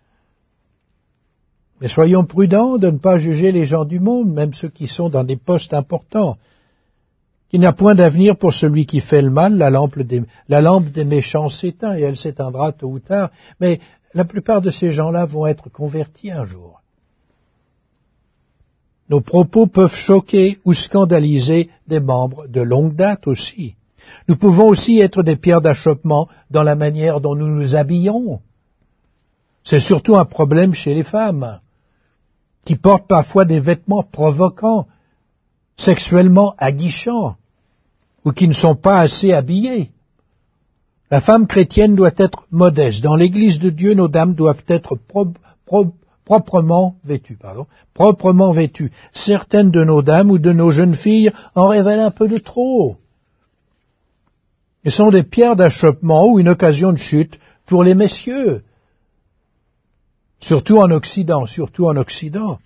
Mais soyons prudents de ne pas juger les gens du monde, même ceux qui sont dans des postes importants. Il n'y a point d'avenir pour celui qui fait le mal, la lampe des, la lampe des méchants s'éteint, et elle s'éteindra tôt ou tard, mais la plupart de ces gens-là vont être convertis un jour. Nos propos peuvent choquer ou scandaliser des membres de longue date aussi. Nous pouvons aussi être des pierres d'achoppement dans la manière dont nous nous habillons. C'est surtout un problème chez les femmes, qui portent parfois des vêtements provoquants, sexuellement aguichants, ou qui ne sont pas assez habillées. La femme chrétienne doit être modeste. Dans l'Église de Dieu, nos dames doivent être pro- pro- proprement vêtues. Pardon, proprement vêtues. Certaines de nos dames ou de nos jeunes filles en révèlent un peu de trop. Elles sont des pierres d'achoppement ou une occasion de chute pour les messieurs. Surtout en Occident, surtout en Occident.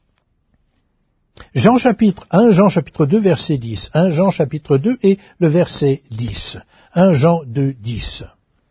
Jean chapitre un, Jean chapitre deux, verset dix. un Jean chapitre deux et le verset dix. un Jean deux, dix.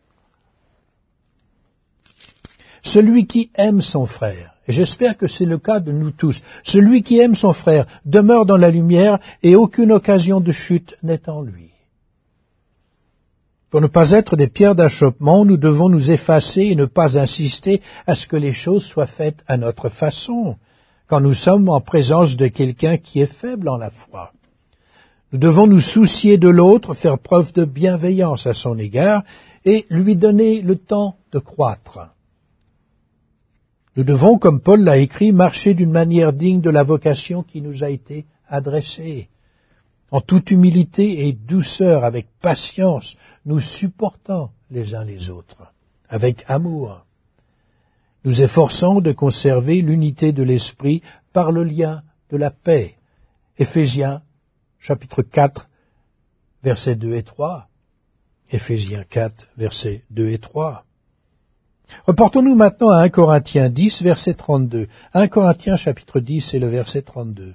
Celui qui aime son frère, et j'espère que c'est le cas de nous tous, celui qui aime son frère demeure dans la lumière et aucune occasion de chute n'est en lui. Pour ne pas être des pierres d'achoppement, nous devons nous effacer et ne pas insister à ce que les choses soient faites à notre façon, quand nous sommes en présence de quelqu'un qui est faible en la foi. Nous devons nous soucier de l'autre, faire preuve de bienveillance à son égard et lui donner le temps de croître. Nous devons, comme Paul l'a écrit, marcher d'une manière digne de la vocation qui nous a été adressée. En toute humilité et douceur, avec patience, nous supportons les uns les autres, avec amour. Nous efforçons de conserver l'unité de l'esprit par le lien de la paix. Éphésiens chapitre quatre, versets deux et trois. Éphésiens quatre, versets deux et trois. Reportons-nous maintenant à un Corinthiens dix, verset trente-deux. un Corinthiens chapitre dix et le verset trente-deux.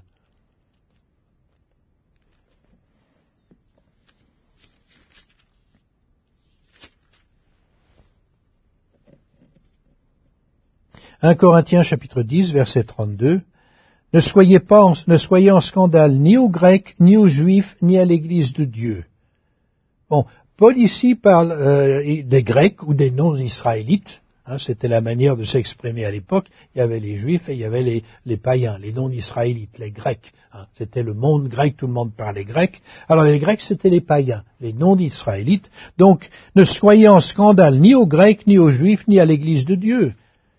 un Corinthiens chapitre dix, verset trente-deux. Ne soyez pas, en, ne soyez en scandale ni aux Grecs, ni aux Juifs, ni à l'Église de Dieu. Bon, Paul ici parle euh, des Grecs ou des non-Israélites. Hein, c'était la manière de s'exprimer à l'époque. Il y avait les Juifs et il y avait les, les païens, les non-Israélites, les Grecs. Hein, c'était le monde grec, tout le monde parlait grec. Alors les Grecs, c'était les païens, les non-Israélites. Donc, ne soyez en scandale ni aux Grecs, ni aux Juifs, ni à l'Église de Dieu.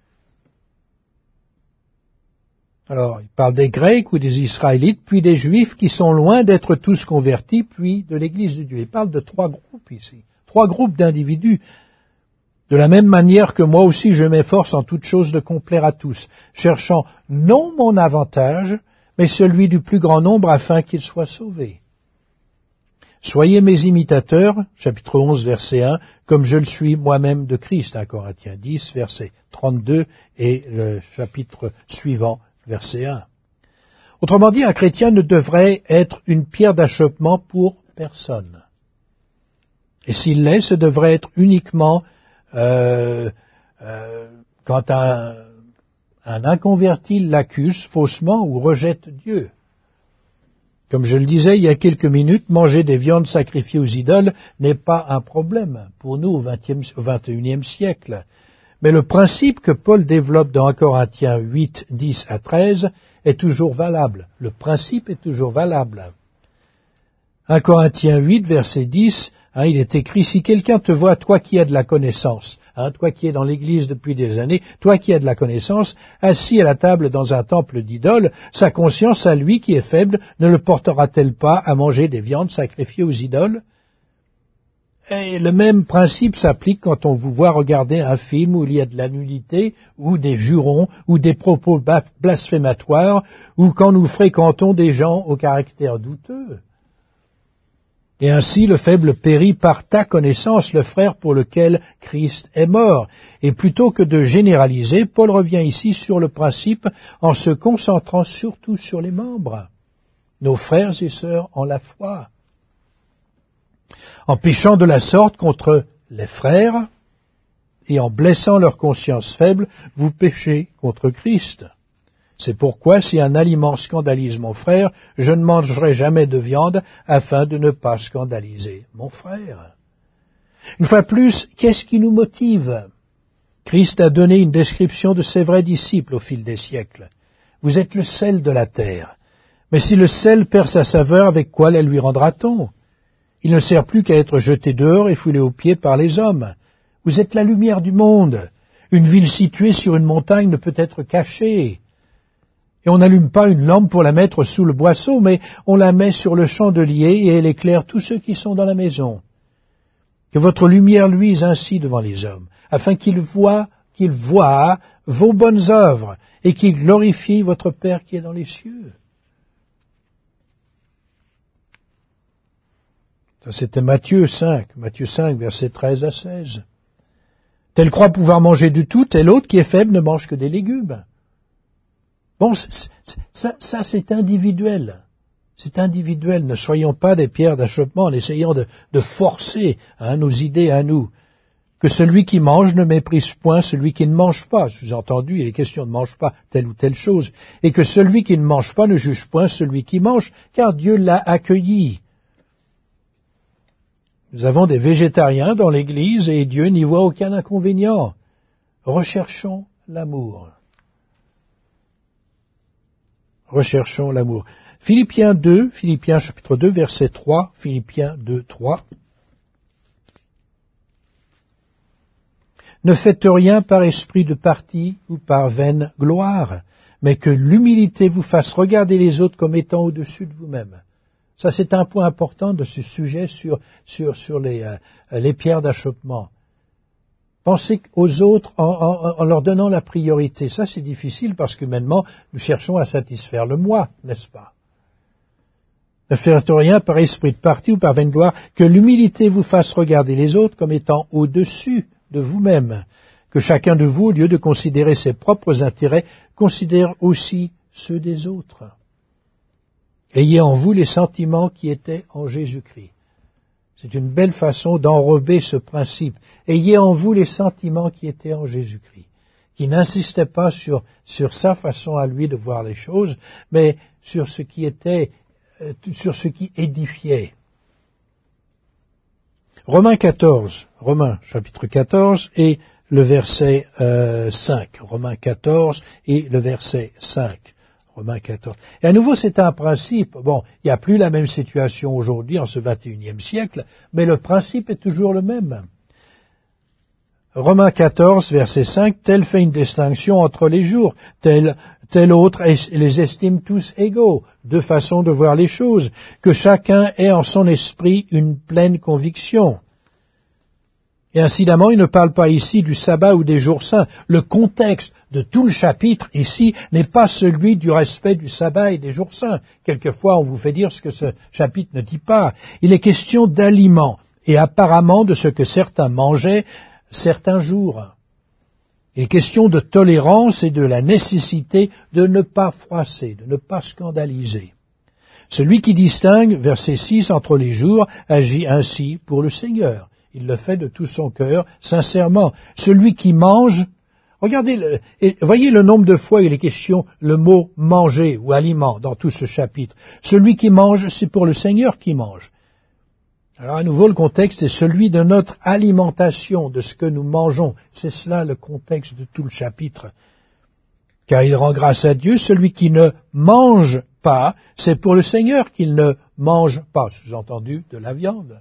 Alors, il parle des Grecs ou des Israélites, puis des Juifs qui sont loin d'être tous convertis, puis de l'Église de Dieu. Il parle de trois groupes ici, trois groupes d'individus. De la même manière que moi aussi je m'efforce en toutes choses de complaire à tous, cherchant non mon avantage, mais celui du plus grand nombre afin qu'ils soient sauvés. Soyez mes imitateurs, chapitre onze, verset un, comme je le suis moi-même de Christ, un Corinthiens dix, verset trente-deux, et le chapitre suivant, verset un. Autrement dit, un chrétien ne devrait être une pierre d'achoppement pour personne. Et s'il l'est, ce devrait être uniquement euh, euh, quand un, un inconverti l'accuse faussement ou rejette Dieu. Comme je le disais il y a quelques minutes, manger des viandes sacrifiées aux idoles n'est pas un problème pour nous au vingtième, au vingt et unième siècle. Mais le principe que Paul développe dans un Corinthiens huit, dix à treize est toujours valable. Le principe est toujours valable. un Corinthiens huit, verset dix, hein, il est écrit, si quelqu'un te voit, toi qui as de la connaissance, hein, toi qui es dans l'Église depuis des années, toi qui as de la connaissance, assis à la table dans un temple d'idole, sa conscience à lui qui est faible ne le portera-t-elle pas à manger des viandes sacrifiées aux idoles? Et le même principe s'applique quand on vous voit regarder un film où il y a de la nudité, ou des jurons, ou des propos blasphématoires, ou quand nous fréquentons des gens au caractère douteux. Et ainsi le faible périt par ta connaissance, le frère pour lequel Christ est mort. Et plutôt que de généraliser, Paul revient ici sur le principe en se concentrant surtout sur les membres, nos frères et sœurs en la foi. En péchant de la sorte contre les frères et en blessant leur conscience faible, vous péchez contre Christ. C'est pourquoi, si un aliment scandalise mon frère, je ne mangerai jamais de viande afin de ne pas scandaliser mon frère. Une fois de plus, qu'est-ce qui nous motive? Christ a donné une description de ses vrais disciples au fil des siècles. Vous êtes le sel de la terre. Mais si le sel perd sa saveur, avec quoi la lui rendra-t-on? Il ne sert plus qu'à être jeté dehors et foulé aux pieds par les hommes. Vous êtes la lumière du monde. Une ville située sur une montagne ne peut être cachée. Et on n'allume pas une lampe pour la mettre sous le boisseau, mais on la met sur le chandelier et elle éclaire tous ceux qui sont dans la maison. Que votre lumière luise ainsi devant les hommes, afin qu'ils voient, qu'ils voient vos bonnes œuvres et qu'ils glorifient votre Père qui est dans les cieux. Ça, c'était Matthieu cinq, Matthieu cinq, versets treize à seize. Tel croit pouvoir manger du tout, tel autre qui est faible ne mange que des légumes. Bon, ça, ça c'est individuel. C'est individuel. Ne soyons pas des pierres d'achoppement en essayant de, de forcer hein, nos idées à nous. Que celui qui mange ne méprise point celui qui ne mange pas. Sous-entendu, il est question de ne mange pas telle ou telle chose. Et que celui qui ne mange pas ne juge point celui qui mange, car Dieu l'a accueilli. Nous avons des végétariens dans l'Église et Dieu n'y voit aucun inconvénient. Recherchons l'amour. Recherchons l'amour. Philippiens deux, Philippiens chapitre deux, verset trois, Philippiens deux, trois. Ne faites rien par esprit de parti ou par vaine gloire, mais que l'humilité vous fasse regarder les autres comme étant au-dessus de vous-même. Ça, c'est un point important de ce sujet sur, sur, sur les, euh, les pierres d'achoppement. Pensez aux autres en, en, en leur donnant la priorité. Ça, c'est difficile parce qu'humainement, nous cherchons à satisfaire le moi, n'est-ce pas? Ne faites rien par esprit de parti ou par vaine gloire, que l'humilité vous fasse regarder les autres comme étant au-dessus de vous-même. Que chacun de vous, au lieu de considérer ses propres intérêts, considère aussi ceux des autres. Ayez en vous les sentiments qui étaient en Jésus-Christ. C'est une belle façon d'enrober ce principe. Ayez en vous les sentiments qui étaient en Jésus-Christ, qui n'insistaient pas sur, sur sa façon à lui de voir les choses, mais sur ce qui était, euh, sur ce qui édifiait. Romains quatorze, Romains chapitre quatorze et le verset euh, cinq. Romains quatorze et le verset cinq. Romains quatorze. Et à nouveau, c'est un principe. Bon, il n'y a plus la même situation aujourd'hui, en ce vingt et unième siècle, mais le principe est toujours le même. Romains quatorze, verset cinq, tel fait une distinction entre les jours, tel, tel autre les estime tous égaux. Deux façons de voir les choses, que chacun ait en son esprit une pleine conviction. Et incidemment, il ne parle pas ici du sabbat ou des jours saints. Le contexte de tout le chapitre ici n'est pas celui du respect du sabbat et des jours saints. Quelquefois, on vous fait dire ce que ce chapitre ne dit pas. Il est question d'aliments et apparemment de ce que certains mangeaient certains jours. Il est question de tolérance et de la nécessité de ne pas froisser, de ne pas scandaliser. Celui qui distingue, verset six, entre les jours, agit ainsi pour le Seigneur. Il le fait de tout son cœur, sincèrement. Celui qui mange, regardez, le, et voyez le nombre de fois il est question le mot manger ou aliment dans tout ce chapitre. Celui qui mange, c'est pour le Seigneur qui mange. Alors à nouveau, le contexte est celui de notre alimentation, de ce que nous mangeons. C'est cela le contexte de tout le chapitre. Car il rend grâce à Dieu, celui qui ne mange pas, c'est pour le Seigneur qu'il ne mange pas, sous-entendu de la viande.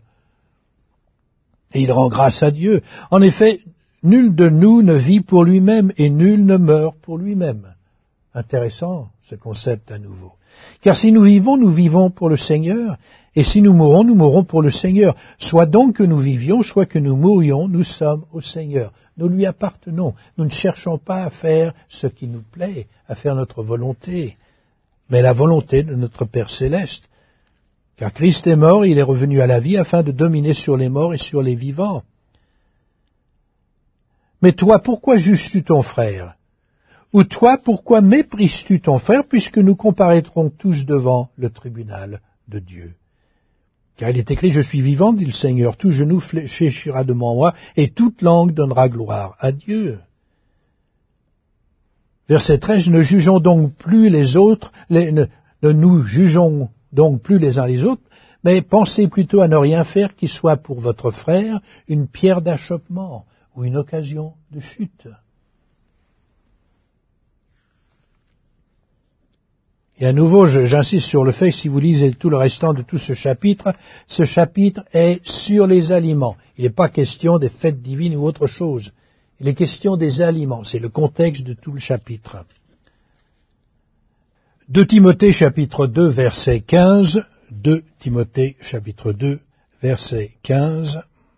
Et il rend grâce à Dieu. En effet, nul de nous ne vit pour lui-même et nul ne meurt pour lui-même. Intéressant, ce concept à nouveau. Car si nous vivons, nous vivons pour le Seigneur, et si nous mourons, nous mourons pour le Seigneur. Soit donc que nous vivions, soit que nous mourions, nous sommes au Seigneur. Nous lui appartenons. Nous ne cherchons pas à faire ce qui nous plaît, à faire notre volonté, mais la volonté de notre Père céleste. Car Christ est mort, il est revenu à la vie afin de dominer sur les morts et sur les vivants. Mais toi, pourquoi juges-tu ton frère? Ou toi, pourquoi méprises-tu ton frère, puisque nous comparaîtrons tous devant le tribunal de Dieu? Car il est écrit, je suis vivant, dit le Seigneur, tout genou fléchira devant moi, et toute langue donnera gloire à Dieu. Verset treize, ne jugeons donc plus les autres, les, ne, ne nous jugeons donc plus les uns les autres, mais pensez plutôt à ne rien faire qui soit pour votre frère une pierre d'achoppement ou une occasion de chute. Et à nouveau, je, j'insiste sur le fait, si vous lisez tout le restant de tout ce chapitre, ce chapitre est sur les aliments. Il n'est pas question des fêtes divines ou autre chose. Il est question des aliments. C'est le contexte de tout le chapitre. deux Timothée chapitre deux, verset quinze. deux Timothée chapitre deux, verset quinze.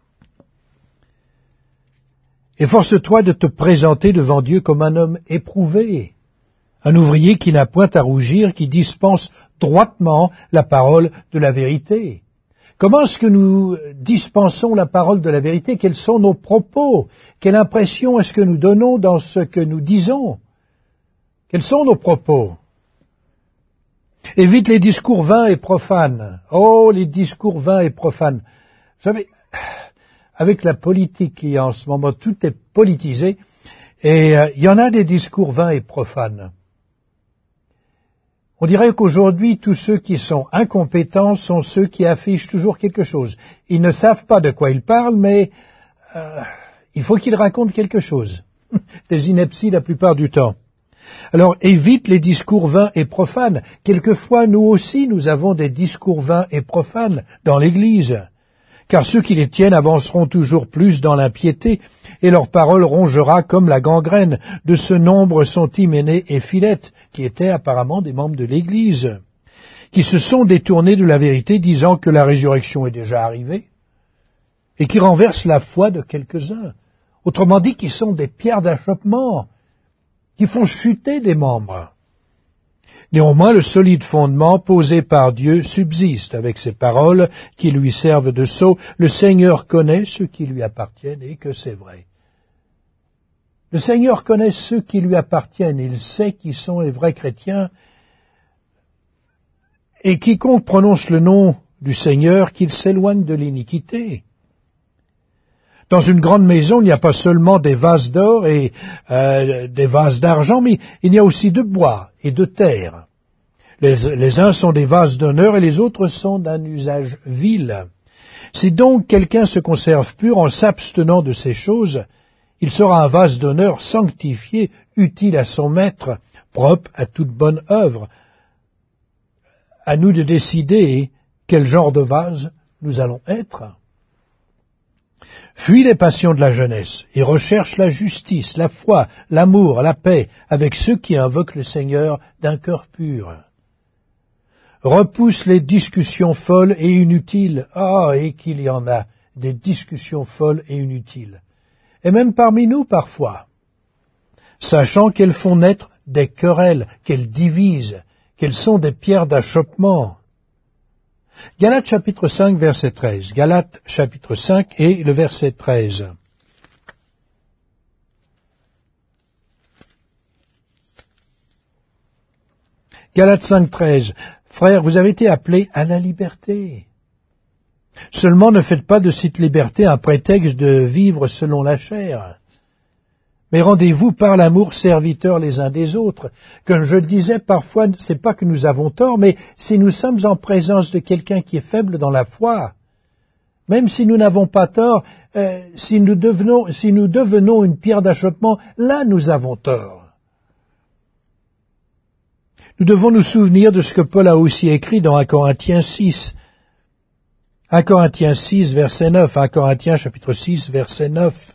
Efforce-toi de te présenter devant Dieu comme un homme éprouvé, un ouvrier qui n'a point à rougir, qui dispense droitement la parole de la vérité. Comment est-ce que nous dispensons la parole de la vérité? Quels sont nos propos? Quelle impression est-ce que nous donnons dans ce que nous disons? Quels sont nos propos? Évite les discours vains et profanes. Oh, les discours vains et profanes. Vous savez, avec la politique qui en ce moment, tout est politisé, et euh, il y en a des discours vains et profanes. On dirait qu'aujourd'hui, tous ceux qui sont incompétents sont ceux qui affichent toujours quelque chose. Ils ne savent pas de quoi ils parlent, mais euh, il faut qu'ils racontent quelque chose. Des inepties la plupart du temps. Alors, évite les discours vains et profanes. Quelquefois, nous aussi, nous avons des discours vains et profanes dans l'Église. Car ceux qui les tiennent avanceront toujours plus dans l'impiété, et leur parole rongera comme la gangrène. De ce nombre sont Hyménée et Philette, qui étaient apparemment des membres de l'Église, qui se sont détournés de la vérité, disant que la résurrection est déjà arrivée, et qui renversent la foi de quelques-uns. Autrement dit, qui sont des pierres d'achoppement, qui font chuter des membres. Néanmoins, le solide fondement posé par Dieu subsiste avec ces paroles qui lui servent de sceau. Le Seigneur connaît ceux qui lui appartiennent et que c'est vrai. Le Seigneur connaît ceux qui lui appartiennent. Il sait qui sont les vrais chrétiens. Et quiconque prononce le nom du Seigneur, qu'il s'éloigne de l'iniquité. Dans une grande maison, il n'y a pas seulement des vases d'or et euh, des vases d'argent, mais il y a aussi de bois et de terre. Les, les uns sont des vases d'honneur et les autres sont d'un usage vil. Si donc quelqu'un se conserve pur en s'abstenant de ces choses, il sera un vase d'honneur sanctifié, utile à son maître, propre à toute bonne œuvre. À nous de décider quel genre de vase nous allons être. Fuis les passions de la jeunesse et recherche la justice, la foi, l'amour, la paix avec ceux qui invoquent le Seigneur d'un cœur pur. Repousse les discussions folles et inutiles. Ah, et qu'il y en a, des discussions folles et inutiles. Et même parmi nous parfois, sachant qu'elles font naître des querelles, qu'elles divisent, qu'elles sont des pierres d'achoppement. Galates chapitre cinq, verset treize. Galates chapitre cinq et le verset treize. Galates cinq, treize. Frères, vous avez été appelés à la liberté. Seulement ne faites pas de cette liberté un prétexte de vivre selon la chair. Mais rendez-vous par l'amour serviteurs les uns des autres. Comme je le disais, parfois, c'est pas que nous avons tort, mais si nous sommes en présence de quelqu'un qui est faible dans la foi, même si nous n'avons pas tort, euh, si nous devenons, si nous devenons une pierre d'achoppement, là nous avons tort. Nous devons nous souvenir de ce que Paul a aussi écrit dans un Corinthiens six. un Corinthiens six, verset neuf. un Corinthiens chapitre six, verset neuf.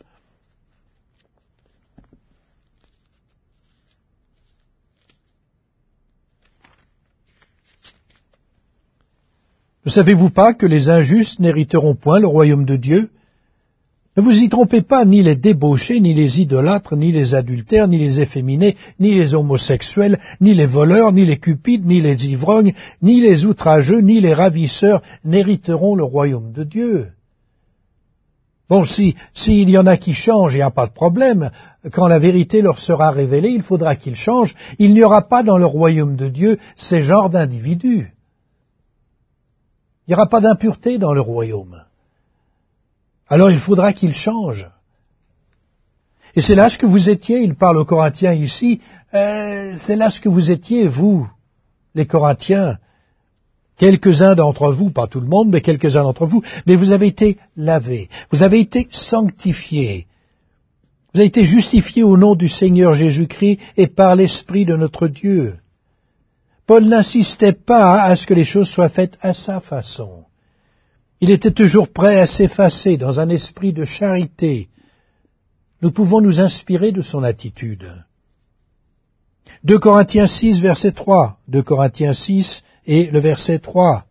Ne savez-vous pas que les injustes n'hériteront point le royaume de Dieu? Ne vous y trompez pas, ni les débauchés, ni les idolâtres, ni les adultères, ni les efféminés, ni les homosexuels, ni les voleurs, ni les cupides, ni les ivrognes, ni les outrageux, ni les ravisseurs n'hériteront le royaume de Dieu. Bon, si, s'il y en a qui changent, il n'y a pas de problème. Quand la vérité leur sera révélée, il faudra qu'ils changent. Il n'y aura pas dans le royaume de Dieu ces genres d'individus. Il n'y aura pas d'impureté dans le royaume. Alors il faudra qu'ils changent. Et c'est là ce que vous étiez, il parle aux Corinthiens ici, euh, c'est là ce que vous étiez, vous, les Corinthiens. Quelques-uns d'entre vous, pas tout le monde, mais quelques-uns d'entre vous, mais vous avez été lavés, vous avez été sanctifiés, vous avez été justifiés au nom du Seigneur Jésus-Christ et par l'Esprit de notre Dieu. Paul n'insistait pas à ce que les choses soient faites à sa façon. Il était toujours prêt à s'effacer dans un esprit de charité. Nous pouvons nous inspirer de son attitude. deux Corinthiens six, verset trois. deux Corinthiens six et le verset trois.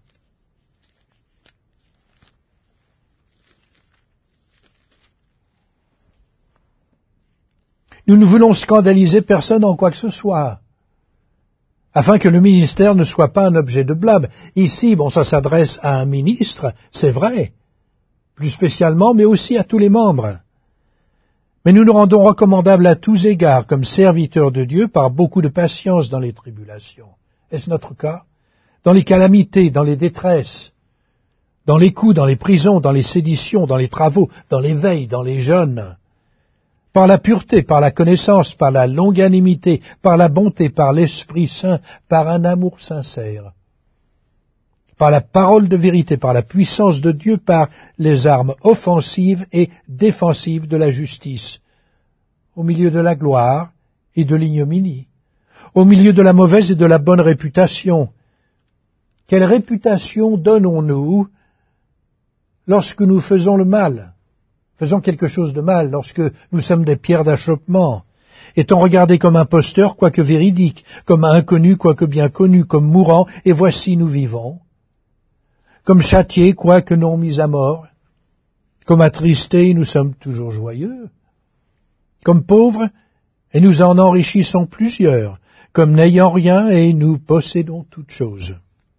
Nous ne voulons scandaliser personne en quoi que ce soit, afin que le ministère ne soit pas un objet de blâme. Ici, bon, ça s'adresse à un ministre, c'est vrai, plus spécialement, mais aussi à tous les membres. Mais nous nous rendons recommandables à tous égards, comme serviteurs de Dieu, par beaucoup de patience dans les tribulations. Est-ce notre cas? Dans les calamités, dans les détresses, dans les coups, dans les prisons, dans les séditions, dans les travaux, dans les veilles, dans les jeûnes, par la pureté, par la connaissance, par la longanimité, par la bonté, par l'Esprit Saint, par un amour sincère, par la parole de vérité, par la puissance de Dieu, par les armes offensives et défensives de la justice, au milieu de la gloire et de l'ignominie, au milieu de la mauvaise et de la bonne réputation. Quelle réputation donnons-nous lorsque nous faisons le mal? Faisons quelque chose de mal, lorsque nous sommes des pierres d'achoppement, étant regardés comme imposteurs, quoique véridiques, comme inconnus, quoique bien connus, comme mourants, et voici nous vivons, comme châtiés, quoique non mis à mort, comme attristés, nous sommes toujours joyeux, comme pauvres, et nous en enrichissons plusieurs, comme n'ayant rien, et nous possédons toutes choses.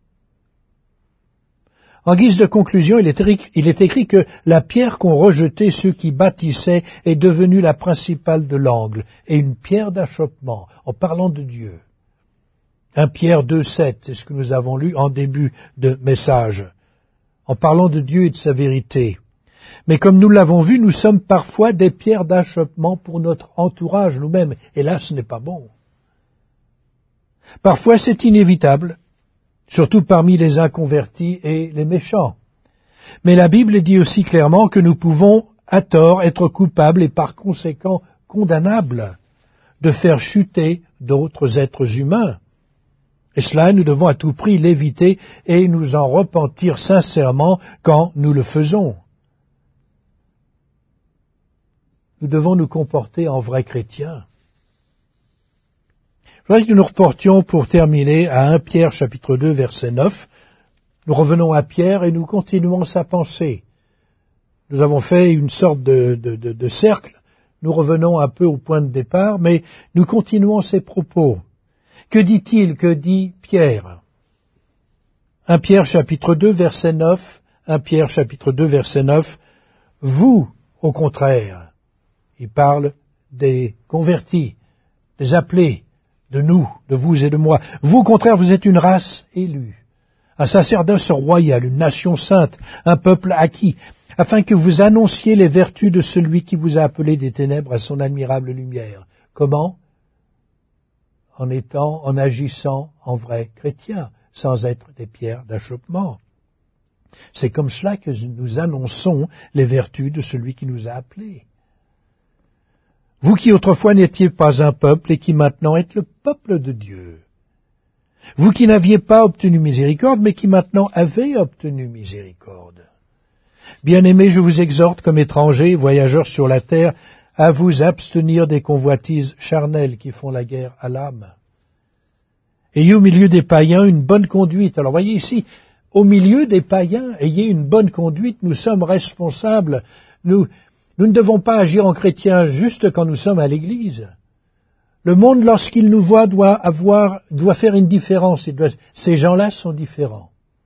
En guise de conclusion, il est, écrit, il est écrit que la pierre qu'ont rejetée ceux qui bâtissaient est devenue la principale de l'angle, et une pierre d'achoppement, en parlant de Dieu. un Pierre deux, sept, c'est ce que nous avons lu en début de message, en parlant de Dieu et de sa vérité. Mais comme nous l'avons vu, nous sommes parfois des pierres d'achoppement pour notre entourage nous-mêmes, et là ce n'est pas bon. Parfois c'est inévitable, surtout parmi les inconvertis et les méchants. Mais la Bible dit aussi clairement que nous pouvons, à tort, être coupables et par conséquent condamnables de faire chuter d'autres êtres humains. Et cela, nous devons à tout prix l'éviter et nous en repentir sincèrement quand nous le faisons. Nous devons nous comporter en vrais chrétiens. Je voudrais que nous nous reportions pour terminer à un Pierre chapitre deux verset neuf. Nous revenons à Pierre et nous continuons sa pensée. Nous avons fait une sorte de, de, de, de cercle. Nous revenons un peu au point de départ, mais nous continuons ses propos. Que dit-il? Que dit Pierre? un Pierre chapitre deux verset neuf. un Pierre chapitre deux verset neuf. Vous, au contraire, il parle des convertis, des appelés, de nous, de vous et de moi. Vous, au contraire, vous êtes une race élue, un sacerdoce royal, une nation sainte, un peuple acquis, afin que vous annonciez les vertus de celui qui vous a appelé des ténèbres à son admirable lumière. Comment? En étant, en agissant en vrais chrétiens, sans être des pierres d'achoppement. C'est comme cela que nous annonçons les vertus de celui qui nous a appelés. Vous qui autrefois n'étiez pas un peuple et qui maintenant êtes le peuple de Dieu. Vous qui n'aviez pas obtenu miséricorde, mais qui maintenant avez obtenu miséricorde. Bien-aimés, je vous exhorte comme étrangers, voyageurs sur la terre, à vous abstenir des convoitises charnelles qui font la guerre à l'âme. Ayez au milieu des païens une bonne conduite. Alors voyez ici, au milieu des païens, ayez une bonne conduite, nous sommes responsables, nous... Nous ne devons pas agir en chrétiens juste quand nous sommes à l'église. Le monde, lorsqu'il nous voit, doit avoir, doit faire une différence. Et doit, ces gens-là sont différents.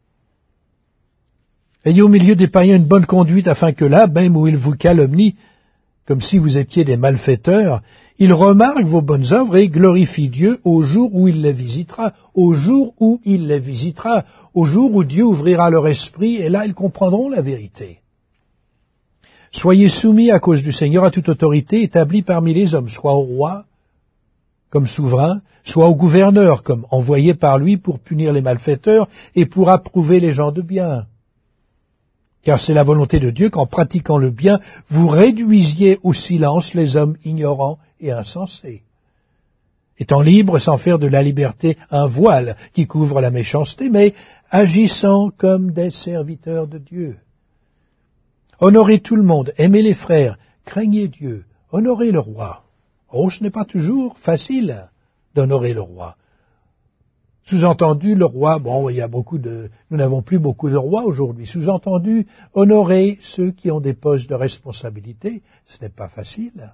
Ayez au milieu des païens une bonne conduite afin que là, même où ils vous calomnient, comme si vous étiez des malfaiteurs, ils remarquent vos bonnes œuvres et glorifient Dieu au jour où il les visitera, au jour où il les visitera, au jour où Dieu ouvrira leur esprit et là ils comprendront la vérité. Soyez soumis à cause du Seigneur à toute autorité établie parmi les hommes, soit au roi comme souverain, soit au gouverneur comme envoyé par lui pour punir les malfaiteurs et pour approuver les gens de bien. Car c'est la volonté de Dieu qu'en pratiquant le bien, vous réduisiez au silence les hommes ignorants et insensés. étant libres sans faire de la liberté un voile qui couvre la méchanceté, mais agissant comme des serviteurs de Dieu. Honorez tout le monde, aimez les frères, craignez Dieu, honorez le roi. Oh, ce n'est pas toujours facile d'honorer le roi. Sous-entendu, le roi, bon, il y a beaucoup de, nous n'avons plus beaucoup de rois aujourd'hui. Sous-entendu, honorer ceux qui ont des postes de responsabilité, ce n'est pas facile.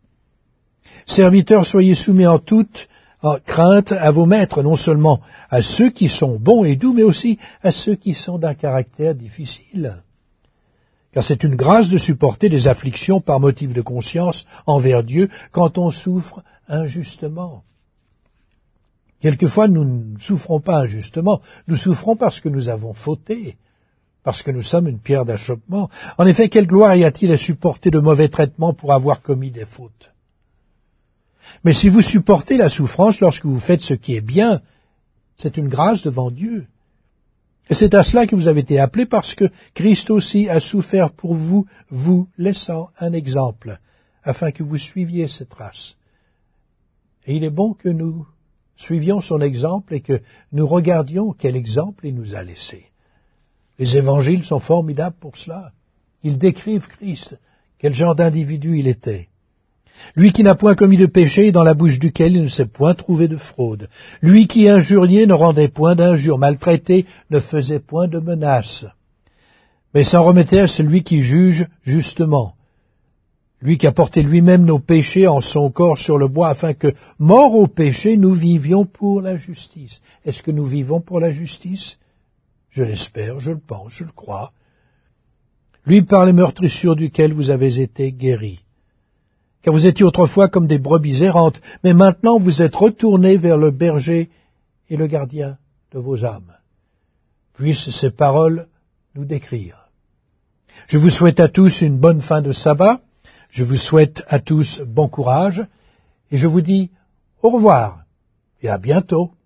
Serviteurs, soyez soumis en toute en crainte à vos maîtres, non seulement à ceux qui sont bons et doux, mais aussi à ceux qui sont d'un caractère difficile. Car c'est une grâce de supporter des afflictions par motif de conscience envers Dieu quand on souffre injustement. Quelquefois, nous ne souffrons pas injustement, nous souffrons parce que nous avons fauté, parce que nous sommes une pierre d'achoppement. En effet, quelle gloire y a-t-il à supporter de mauvais traitements pour avoir commis des fautes? Mais si vous supportez la souffrance lorsque vous faites ce qui est bien, c'est une grâce devant Dieu. Et c'est à cela que vous avez été appelés, parce que Christ aussi a souffert pour vous, vous laissant un exemple, afin que vous suiviez cette trace. Et il est bon que nous suivions son exemple et que nous regardions quel exemple il nous a laissé. Les évangiles sont formidables pour cela. Ils décrivent Christ, quel genre d'individu il était. Lui qui n'a point commis de péché, dans la bouche duquel il ne s'est point trouvé de fraude. Lui qui injuriait ne rendait point d'injure, maltraité ne faisait point de menaces, mais s'en remettait à celui qui juge justement. Lui qui a porté lui-même nos péchés en son corps sur le bois, afin que, morts au péché, nous vivions pour la justice. Est-ce que nous vivons pour la justice? Je l'espère, je le pense, je le crois. Lui par les meurtrissures duquel vous avez été guéris. Car vous étiez autrefois comme des brebis errantes, mais maintenant vous êtes retournés vers le berger et le gardien de vos âmes. Puissent ces paroles nous décrire. Je vous souhaite à tous une bonne fin de sabbat, je vous souhaite à tous bon courage, et je vous dis au revoir et à bientôt.